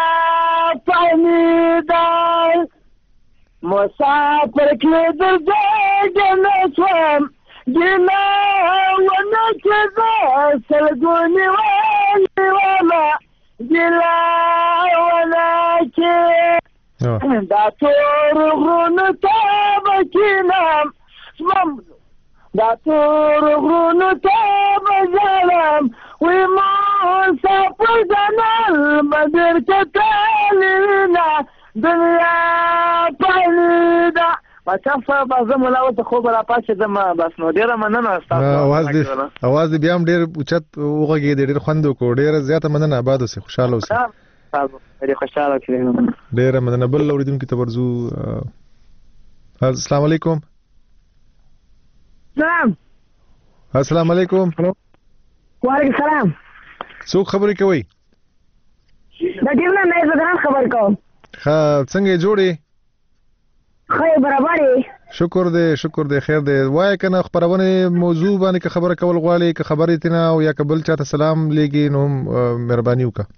فهمیدل مسافر کېدل زه نه شوم ګیله ونه کېده سلګونې ونیومه ګیله ونه کې دا تور غرونو ته به کینم دا تور غرونو ته به ژاړم وی مسافر ځانل به ډېر کتلي وینه دنیا پهلیده باچا صاحب زه ملا ورته خوب راپاڅېدم بس نو ډېره مننه ستاسو اواز دې بیا هم ډېر اوچت وغږېدی ډېر خوند وکړو ډېره زیاته مننه آباد اوسئ خوشحاله اوسئ ډېره مننه بل اورېدونکي ته ورځو السلام علیکم السلام علیکم وعلیکم السلام څوک خبرې کوئ د ټیم نه نه زه خبر کوم ښه څنګه یې جوړې ښه برابر یې شکر دی خیر دی وایه که نه خپرونې موضوع باندې که خبره کول غواړې که خبرې تېنه او یا که بل چاته سلام لیږي نو مهرباني وکړه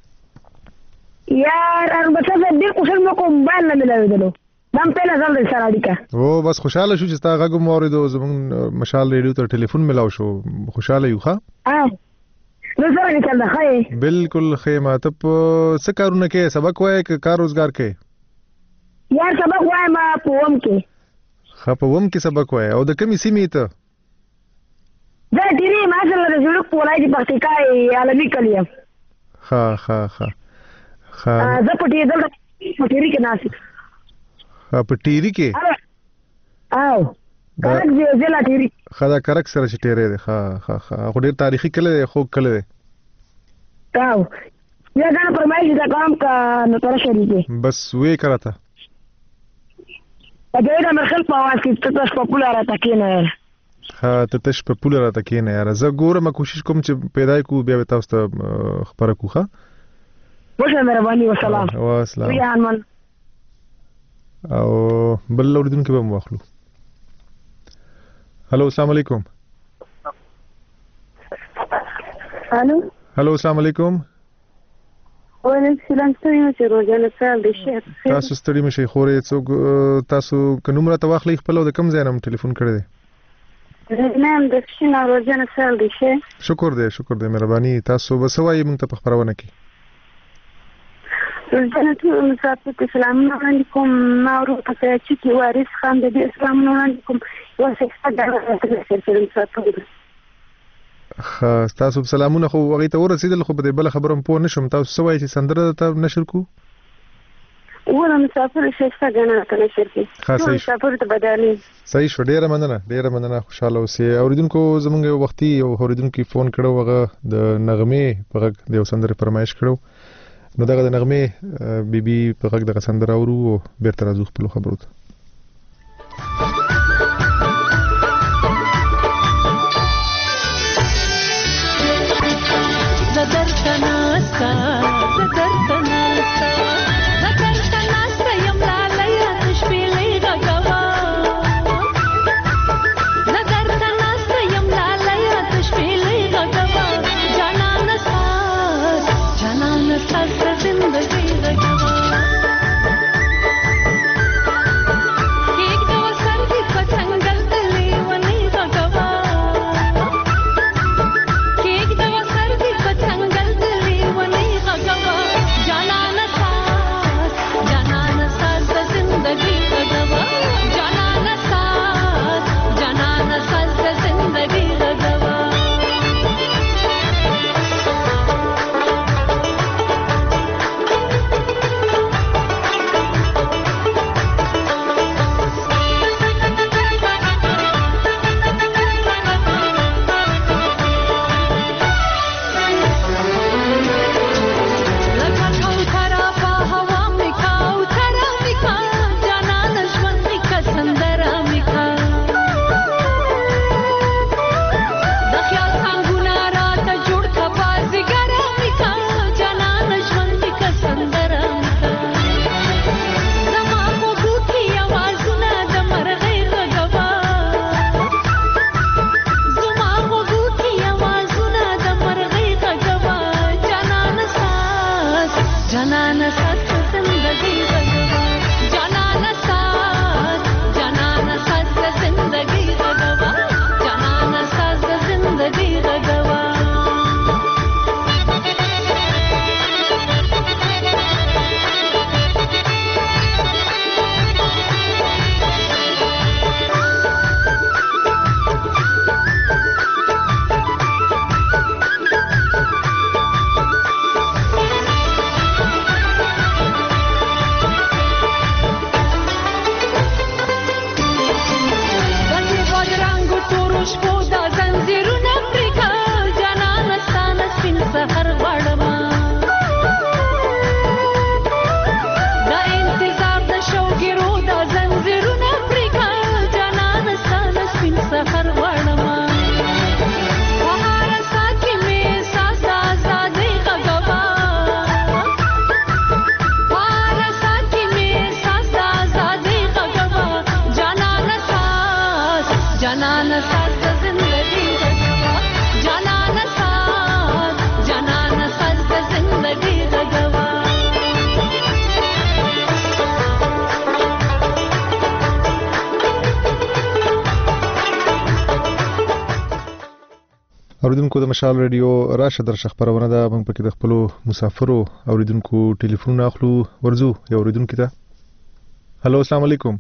یار البته زه ډېر خوشحال مې کوم موبایل نه مې لرېدلو دا هم پهله ځل دی سره اړیکه او بس خوشحاله شو چې ستا غږ مو واورېدو زموږ مشال ریډیو ته ټلیفون میلاو شو خوشحاله یو ښه نو څرنګه چل ده ښه یې بالکل ښه یم ته په څه کارونه کوې سبق وایې که کار روزګار کوې یار سبق وایم په وم کې ښه په وم کې سبق وایې او د کومې سیمې ته زه ډېرې یم اصل د زړک په ولایت پکتیکا عالمي کلي یم ښه زه په ټیري کې ناست په ټیري کې او کرک دی ضلع ټيري خدا کرک سره چې ټیرې ده ها خو ډیر تاریخي کله خو کله تاو یا دا فرمایي دا کام کا نو تر شریکه بس وې کراته دا دا مرخل په واس کې تاسو په پوله راته کېنه ها ته تاسو په پوله راته کېنه یار زه ګورم کوشش کوم چې پیدا کو بیا تاسو ته خبره کوخه وشه مهرباني والسلام والسلام یا من او بل اوریدونکو به مواخلو هلو السلام علیکم هلو السلام علیکم وعلیکم السلام څنګه روزانه سال د شهر تاسو ستړي مشي خورې څوک تاسو کوم راته واخلې خپل د کم ځای نم ټلیفون کړی دی نام د شینه روزانه سال د شهر شکر دی مهرباني تاسو بسوي مونږ ته په خبرونه کې روزانه ټول مسافر سلام علیکم ماورو په چې وارث خان د اسلام علیکم وسه دا تاسو سلامونه خو هغه ته ورسېدل خو په بل خبرم پوه نشم تاسو سوای چې سندره ته نشر کو ولا مسافر شيخه غنا ته نشر کی مسافر ته بدالي صحیح شو ډیره مننه خوشاله اوسئ اوریدونکو زمونږ وختي او اوریدونکو فون کړو هغه د نغمه په غږ د سندره فرمایش کړو نو دغه د نغمه بیبي په غږ د سندره اورو بیرته راځو خپل خبرو ته اوریدونکو د مشال رادیو راشه در خبرونه ده موږ پکې د خپل مسافرو اوریدونکو ټلیفون اخلو ورزو یو اوریدونکو ته هلو السلام علیکم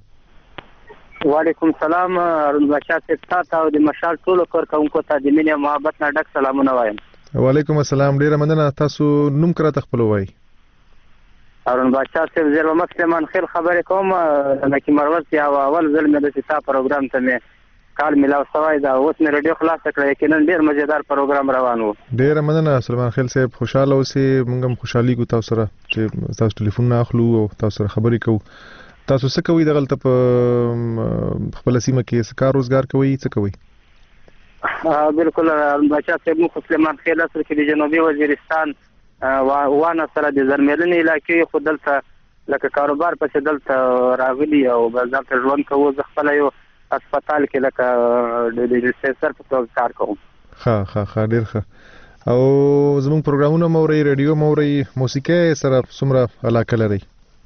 وعلیکم السلام ارون بچا ته او د مشال ټول کارکونکو ته د مینه محبت نه ډک سلامونه وایم وعلیکم السلام ډیره مننه تاسو نوم کرا تخپل وای ارون بچا صاحب زه مسلمان خیر خبرې کوم لکه مروت یا اول ځل مې د ستا پروګرام ته مې کال ملاو شوی دا. اوس مې رادیو خلاصه کړه، یقینا ډېر مزیدار پروګرام روان و. ډېره مننه سلیمان خیل صاحب، خوشحاله اوسئ. موږ هم خوشحالي کوو تاسو سره چې تاسو ټلیفون اخلو او تاسو سره خبرې کوو. تاسو څه کوئ دغلته په خپله سیمه کې؟ څه کار روزګار کوئ؟ څه کوئ؟ بالکل بچا صاحب، موږ سلیمان خیل اصل کې د جنوبي وزیرستان وانه سره د زرمېلنې علاقې خو دلته لکه کاروبار پسې دلته راغلي او دلته ژوند کوو. زه خپله یو هسپتال کې لکه د ریسرچر په توګه کار کوم. ښه ډېر ښه. او زموږ پروګرامونه مورئ، ریډیو مورئ، موسیقۍ سره څومره علاقه لرئ؟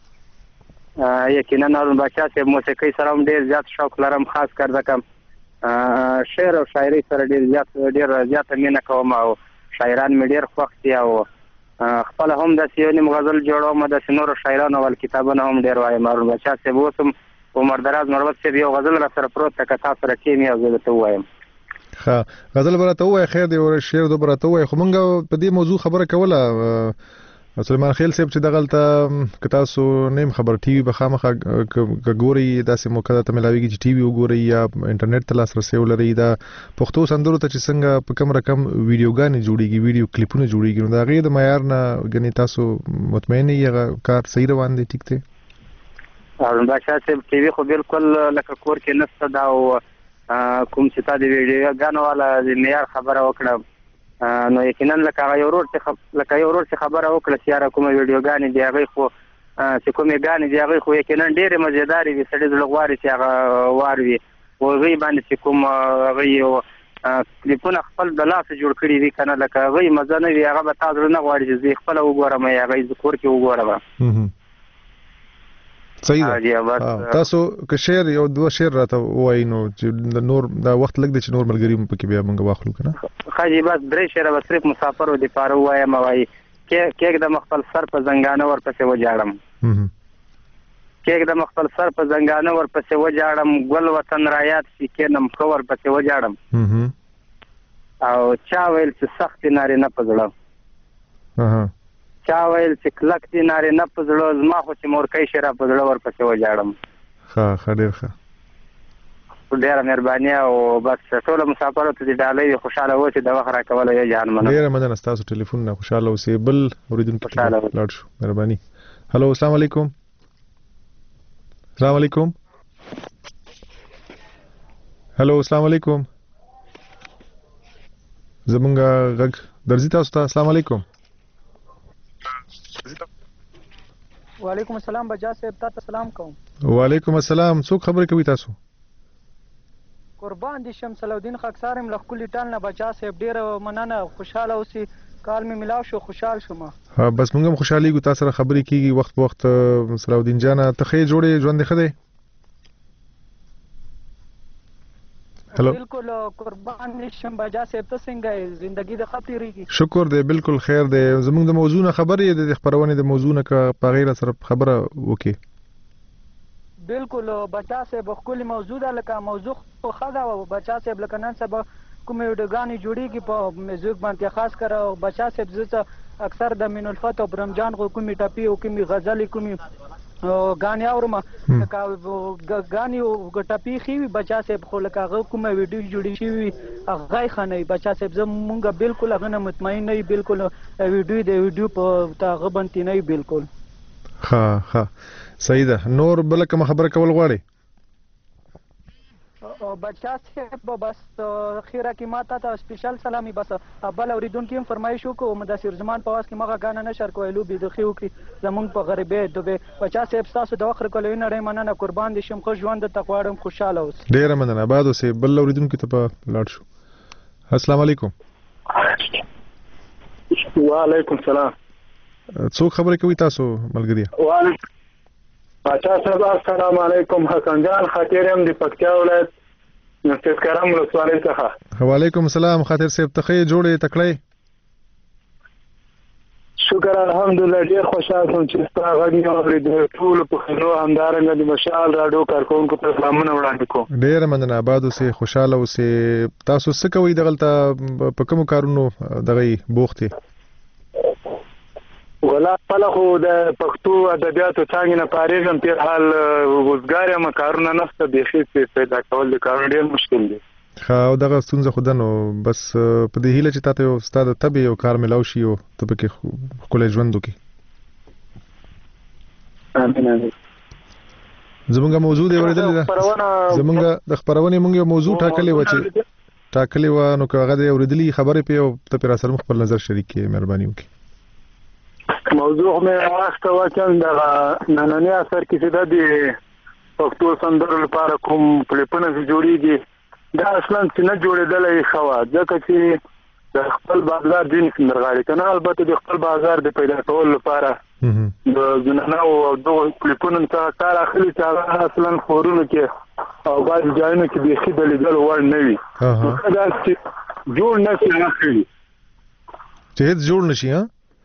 یقینا بچا صاحب موسیقۍ سره هم ډېر زیات شوق لرم، خاص کر ځکه شعر او شاعري سره ډېر زیاته مینه کوم او شاعران مې ډېر خوښ دي او خپله هم داسې یو نیم غزل جوړوم، داسې نورو شاعرانو ول کتابونه هم ډېر وایم. بچا صاحب اوس هم عمر دراز مروت صاحب یو غزل را سره پروت ده، که تاسو سره ټیم یې او زه درته ووایم. ښه غزل به راته ووایه، خیر دی، شعر به راته ووایه. خو موږ په دې موضوع خبره کوله سلیمان خیل صاحب چې دغلته که تاسو نیم خبر ټي وي به خامخا که ګورئ، داسې موقع درته میلاویږي چې ټي وي وګورئ یا انټرنیټ ته لاسرسی ولرئ. دا پښتو سندرو ته چې څنګه په کم رقم ویډیوګانې جوړېږي، ویډیو کلیپونه جوړېږي، نو د هغې د معیار نه ګنې تاسو مطمئن یې هغه کار صحیح روان دی؟ ټیک دی بادشاه صاحب، ټي وي خو بالکل لکه کور کې نشته دا، او کوم چې تا د ویډیوګانو والا د معیار خبره وکړه نو یقینا لکه یو ورور چې خبره وکړه چې یاره کومه ویډیوګانې دي هغې خو چې کومې ګانې دي هغې خو یقینا ډېرې مزېدارې وي، سړي زړه غواړي چې هغه واروي. او هغې باندې چې کوم هغې کلیپونه خپل د لاسه جوړ کړي وي که نه، لکه هغې مزه نه وي، هغه به تا زړه نه غواړي چې زه یې خپله وګورم یا هغه یې کور کې وګورم. صحیح ده. تاسو که شعر یو دوه شعر راته ووایي نو چې نور دا وخت لږ دی چې نور ملګري هم پکې بیا موږ واخلو که نه. ښه جي، بس 3 شعره به صرف مسافرو دپاره ووایم. وایي کېږدم خپل سر په زنګانه ورپسې وجاړم، کېږدم خپل سر په زنګانه ورپسې وجاړم، ګل وطن را یاد شي کېنم ښه ورپسې وجاړم. او چا ویل چې سخت دي نارینه په زړه، چا ویل چې کلک دي نارینه په زړه، زما خو چې مورکۍ شي را په زړه ورپسې وجاړم. ښه ډېر ښه، ډېره مهرباني. او بس ټولو مسافرو ته دې ډالۍ وي، خوشحاله اوسئ، د وخت راکولی یو جهان مننه. ډېره مننه ستاسو ټلیفون نه، خوشحاله اوسئ. بل اورېدونکي ته لاړ شو، مهرباني. هلو، السلام علیکم. السلام علیکم. هلو، السلام علیکم. زمونږ غږ درځي تاسو ته؟ السلام علیکم. وعلیکم السلام بجا صاحب، تاسو سلام کوم. وعلیکم السلام. څوک خبرې کوي تاسو؟ قربان دي شمس الدین خاکسار یم له ښکلي ټال نه. بجا صاحب ډېره مننه، خوشحاله اوسئ. کال مې ملاو شو، خوشحال شوم. بس موږ هم خوشحالېږو، تاسو سره خبرې کېږي وخت په وخت. صلاح جانه ته ښه جوړې، ژوند دې ښه دی؟ بالکل قربان دي شم بجا صاحب، ته څنګه یې؟ زندګي د ښه تېرېږي؟ شکر دی، بالکل خیر دی. زموږ د موضوع نه خبر یې د خپرونې د موضوع نه که په هغې را سره خبره وکړې؟ بالکل بچا صاحب، ښکلې موضوع ده، لکه موضوع خو ښه ده بچا صاحب. لکه نن سبا کومې ویډیوګانې جوړېږي په میوزیک باندې، خاص کر بچا صاحب زه اکثر د مین الفت او برمجان خو کومې ټپې او کومې غزلې کومې ګانې اورم، لکه ګانې او ټپې ښې وي بچا صاحب، خو لکه هغه کومه ویډیو جوړې شوي وي هغه یې ښه نه وي بچا صاحب. مونږ بالکل هغه نه مطمئن نه وي، بالکل ویډیو د ویډیو په هغه باندې نه وي بالکل. ښه صحیح ده. نور بله کومه خبره کول غواړئ؟ بچا صاحب بس خیره کې ما ته سپیشل سلامي. بس بل اورېدونکي هم فرمایش وکړو مدثر زمان په واس کې مغه ګانه نشر کوی لوبې د ښې وکړي زمونږ په غریبۍ دوبې. بچا صاحب ستاسو د وخت راکولوي نړۍ مننه، قربان دي شم، ښه ژوند درته غواړم، خوشحاله اوسئ. ډېره مننه، آباد اوسئ. بل اورېدونکي ته په لاړ شو. السلام علیکم. وعلیکم السلام. څوک خبرې کوي تاسو ملګري؟ بچا صاحب السلام علیکم. حسن جان خاطر یم د پکتیا ولایت تذکرم ولسوالۍ څخه. وعلیکم السلام خاطر صاحب، ته ښه جوړې تکړه؟ شکر الحمدلله، ډېر خوشحال شوم چې ستا غږ مې واورېد. ټولو پښتنو همدارنګه د مشال راډیو کارکوونکو ته سلامونه وړاندې کوم. ډېره مننه، آباد اوسئ، خوشحاله اوسئ. تاسو څه کوئ دغلته؟ په کومو کارونو دغه بوخت یې؟ ولا خپله خو د پښتو ادبیاتو څانګې نه پارېږم تېر حال وزګار یم کارونه نشته بیخي پیدا کول د کارونه ډېر مشکل دي او دغه ستونزه خو ده نو بس په دې هیله چې تا ته یو ستا د طبع یو کار میلاو شي او ته پکې ښکلی ژوند وکړي امین امین زمونږ موضوع دی اورېدلې ده زمونږ د خپرونې مونږ یو موضوع ټاکلې وه چې ټاکلې وه نو که هغه دی اورېدلي خبرې پې او ته پې راسره خپل نظر شریک کړې مهرباني وکړي موضوع مې واخته واچن دغه نننی اثر کې چې دا د پښتو سندرو لپاره کوم کلیپونه چې جوړېږي دا اصلا چې نه جوړېدلی ښه وه ځکه چې د خپل بازار ځینې سندرغاړي که نه البته د خپل بازار د پیدا کولو لپاره د زنانهو او دغو کلیپونو څخه کار اخلي چې هغه اصلا خورونو کې او بعضې ځایونو کې بیخي د لیدلو وړ نه وي نو ښه دا چې جوړ نه شي هغه ښه وي چې هېڅ جوړ نه شي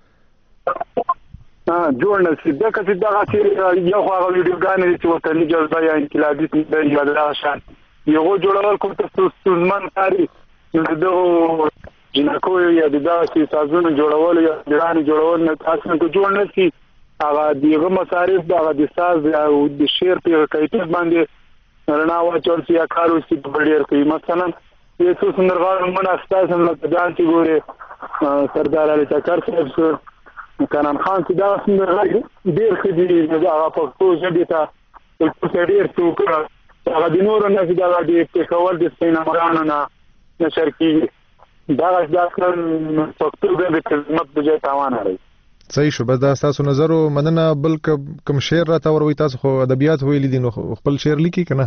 جوړ نه شي ځکه چې دغه چې یو خو هغه ویډیوګانې دي چې وطني جذبه یا انقلابي یا دغه شان یغو جوړول کوم ته ستونزمن کاري نو د دغو جنکو یا د دغسې سازونو جوړول یا ډرانې جوړول نه اصلا که جوړ نه شي هغه د هغه مصارف د هغه د ساز او د شعر په کیفیت باندې رڼا واچول شي یا کار وشي په ډېر کوي مثلا یو څو سندرغاړو نومونه ستاسو لکه ځان چې ګورې سردار علي ټکر صاحب کنان خان چې دغه سندرغاړي ډېر ښه دي هغه پښتو ژبې ته ډېر څوک هغه د نورو نه چې دغه د پېښور د سینمارانو نه نشر کېږي دغه اصلا پښتو ژبې خدمت د ځای تاوان اړوي صحیح شو بس دا ستاسو نظر و مننه بل کوم شعر راته وروي تاسو خو ادبیات ویلي دي نو خپل شعر لیکي که نه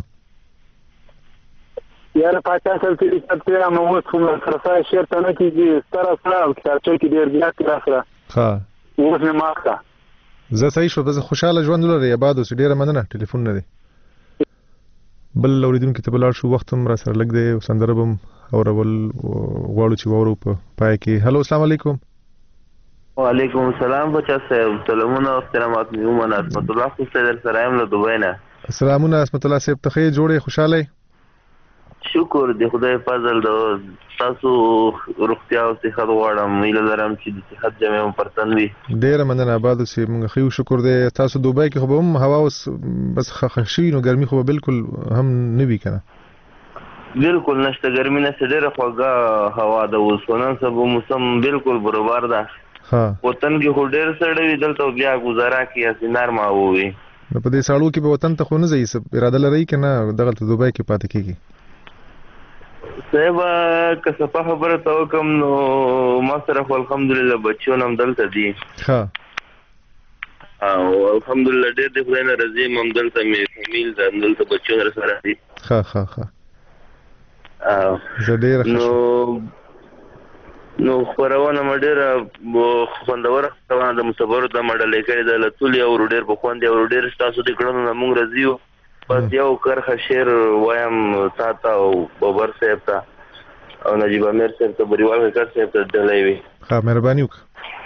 یاره پاچا صاحب چې لیکل پرې نو اوس خو سره شعر ته نه کېږي سره او کتابچه کې ډېر زیات را سره اوس مې مات کړه زه صحیح شو بس خوشحاله ژوند ولرئ اباد اوسئ ډېره مننه ټلیفون نه دی بل اورېدونکي ته به لاړ شو وخت هم را سره لږ دی سندره به هم اورول غواړو چې واورو په پای کې هلو السلام علیکم وعلیکم السلام بچا صاحب سلامونه او احترامات مې ومنه عصمت الله خو در سره یم له دوبۍ نه سلامونه عصمت الله صاحب ته ښه جوړې خوشحاله شکر د خدای فضل د تاسو روغتیا او صحت غواړم هیله لرم چې د صحت جمع مو پر تن وي ډېره مننه اباد اوسئ موږ ښه یو شکر دی تاسو دوبۍ کې خو به هم هوا اوس بس ښه شوي نو ګرمي خو به بالکل هم نه وي که نه بالکل نشته ګرمي نشته ډېره خوږه هوا ده اوس خو نن سبا موسم بالکل برابر ده وطن کې خو ډېر سړی وي دلته بیا ګزاره کې هسې نرمه هوا وي نو په دې ساړو کې به وطن ته خو نه ځئ اراده لرئ که نه دغلته دوبۍ کې پاتې کېږي صاحب که صفه خبره ته وکړم نو ما سره خو الحمدلله بچیان هم دلته دي او الحمدلله ډېر د خدای نه راضي یم هم دلته مې فامیل ده دلته بچیان راسره دي زه ډېره نو خپرونه مې ډېره خوندوره خپرونه د مصورو ته مې ډالۍ کړې ده له ټولې اورو ډېر په خوند اورو ډېر ستاسو د کړنو نه موږ راضي یو بس یو کرښه شعر وایم تا ته او بابر صاحب ته او نجیب امیر صاحب ته بریوال کاکړ صاحب ته ډالۍ وي مهرباني وکړه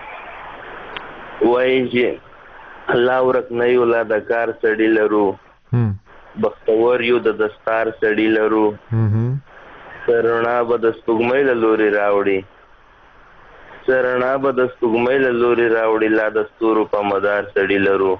وایي چې الله ورک نه یو لا د کار سړي لرو بختور یو د دستار سړي لرو سرنا به د سپوږمۍ له لورې راوړي سرنا به د سپوږمۍ له لورې راوړي لا د ستورو په مدار سړي لرو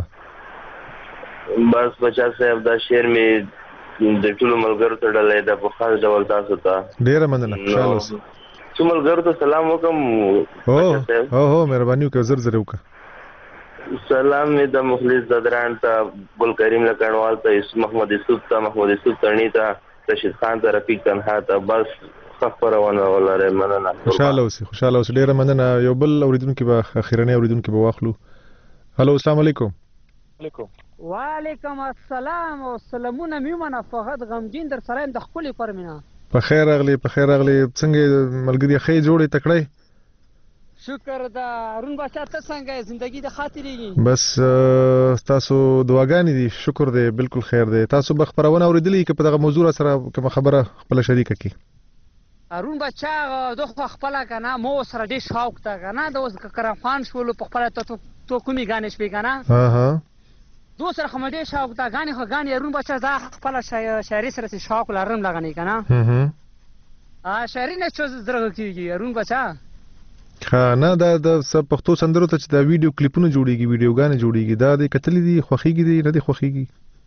بس بچا صاحب دا شعر مې د ټولو ملګرو ته ډالۍ ده په خاص ډول تاسو ته ډېره مننه خوشحاله اوسئ څو ملګرو ته سلام وکړم هو مهرباني وکړه زر زر وکړه سلام مې د مخلص ددران ته ګل کریم لکړوال ته محمد یوسف تڼي ته رشید خان ته رفیق تنها ته بس خبرونه ولرم مننه خوشحاله اوسئ ډېره مننه یو بل اورېدونکي به اخرنی اورېدونکي به واخلو هلو السلام علیکم وعلیکم السلام او سلامونه میمنه فقط غمجین در سره د خپل پرمنه په خیر راغلی څنګه ملګری ښه جوړې تکړه شکر دا هارون بچا ته څنګه زندگی د خاطرې بس تاسو دعاګانې دي شکر دی بالکل خیر دی تاسو به خبرونه اورېدلې که په دغه موضوع سره کوم خبره خپل شریکه کی هارون بچا د خپل کنه مو سره ډېر شوق تا کنه د اوس کرفان شول په خپل ته کومي غانې شپې کنه دو سره خو مې شوق تا غانې خو غانې هارون بچا دا خپل شاعري سره شوق لرم لغنی کنه شاعري نه څه زړه کیږي هارون بچا ها نه دا پښتو سندرو ته چې دا ویډیو کلیپونه جوړیږي ویډیوګانې جوړیږي دا د کتلې دي خوخيږي دي نه دي خوخيږي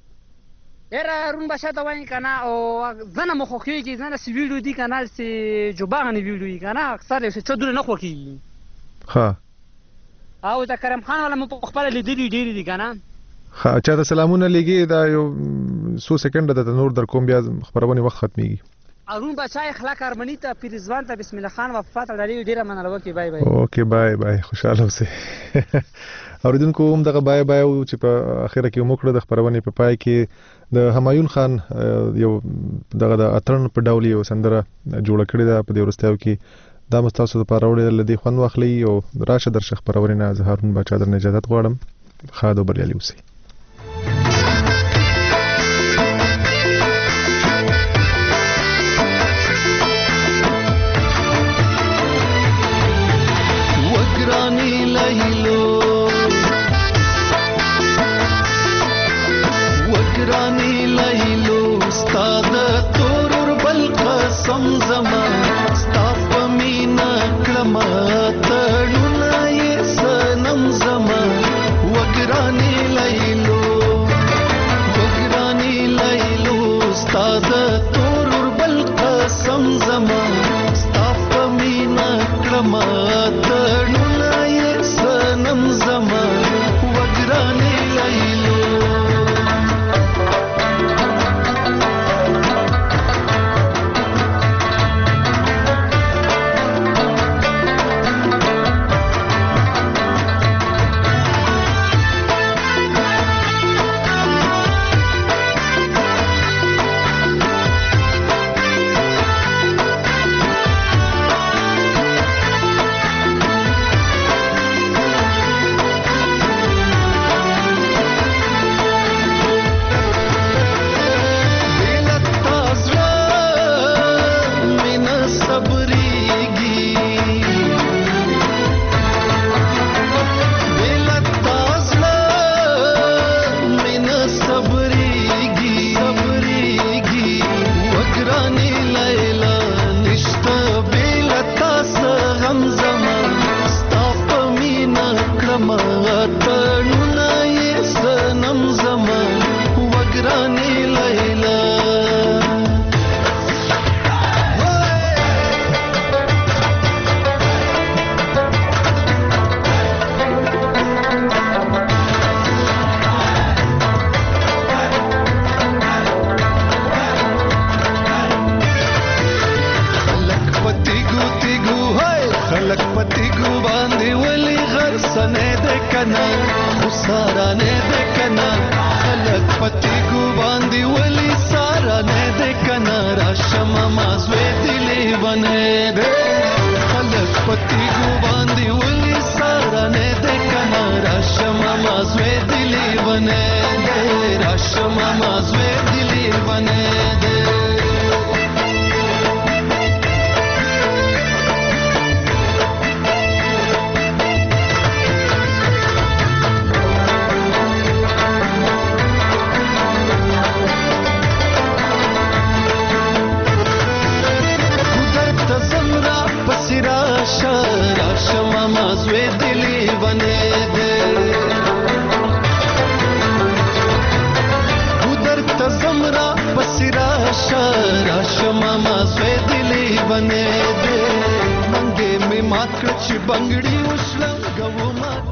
یاره رون بچا ته وایي کنه او زنه مخ خوخيږي زنه سی ویډیو دی کنه سی جوبانه ویډیو کنه اکثر څه دور نه خوخيږي ها او دا کرم خان ولا مو خپل لیدلی ډیر دي کنه ها چا ته سلامونه لګي دا یو 100 سکند د نور در کوم بیا خبرونه وخت ختميږي ارون بچا اخلاق ارمنی ته پیرزوان ته بسم الله خان وفات لري ډیره منلو کې بای بای اوکې بای بای خوشاله اوسه اوریدونکو هم دغه بای بای او چې په اخره کې موکړه د خبرونه په پای کې د همایون خان یو دغه د اترن په ډول یو سندره جوړ کړی دا په دې ورستیو کې دا مستاسو لپاره وړي لدی خوان واخلي او راشه در شخ خبرونه نه زهرون بچا در اجازه غواړم خادو بریالي اوسئ बंगड़ी उछलंग गवो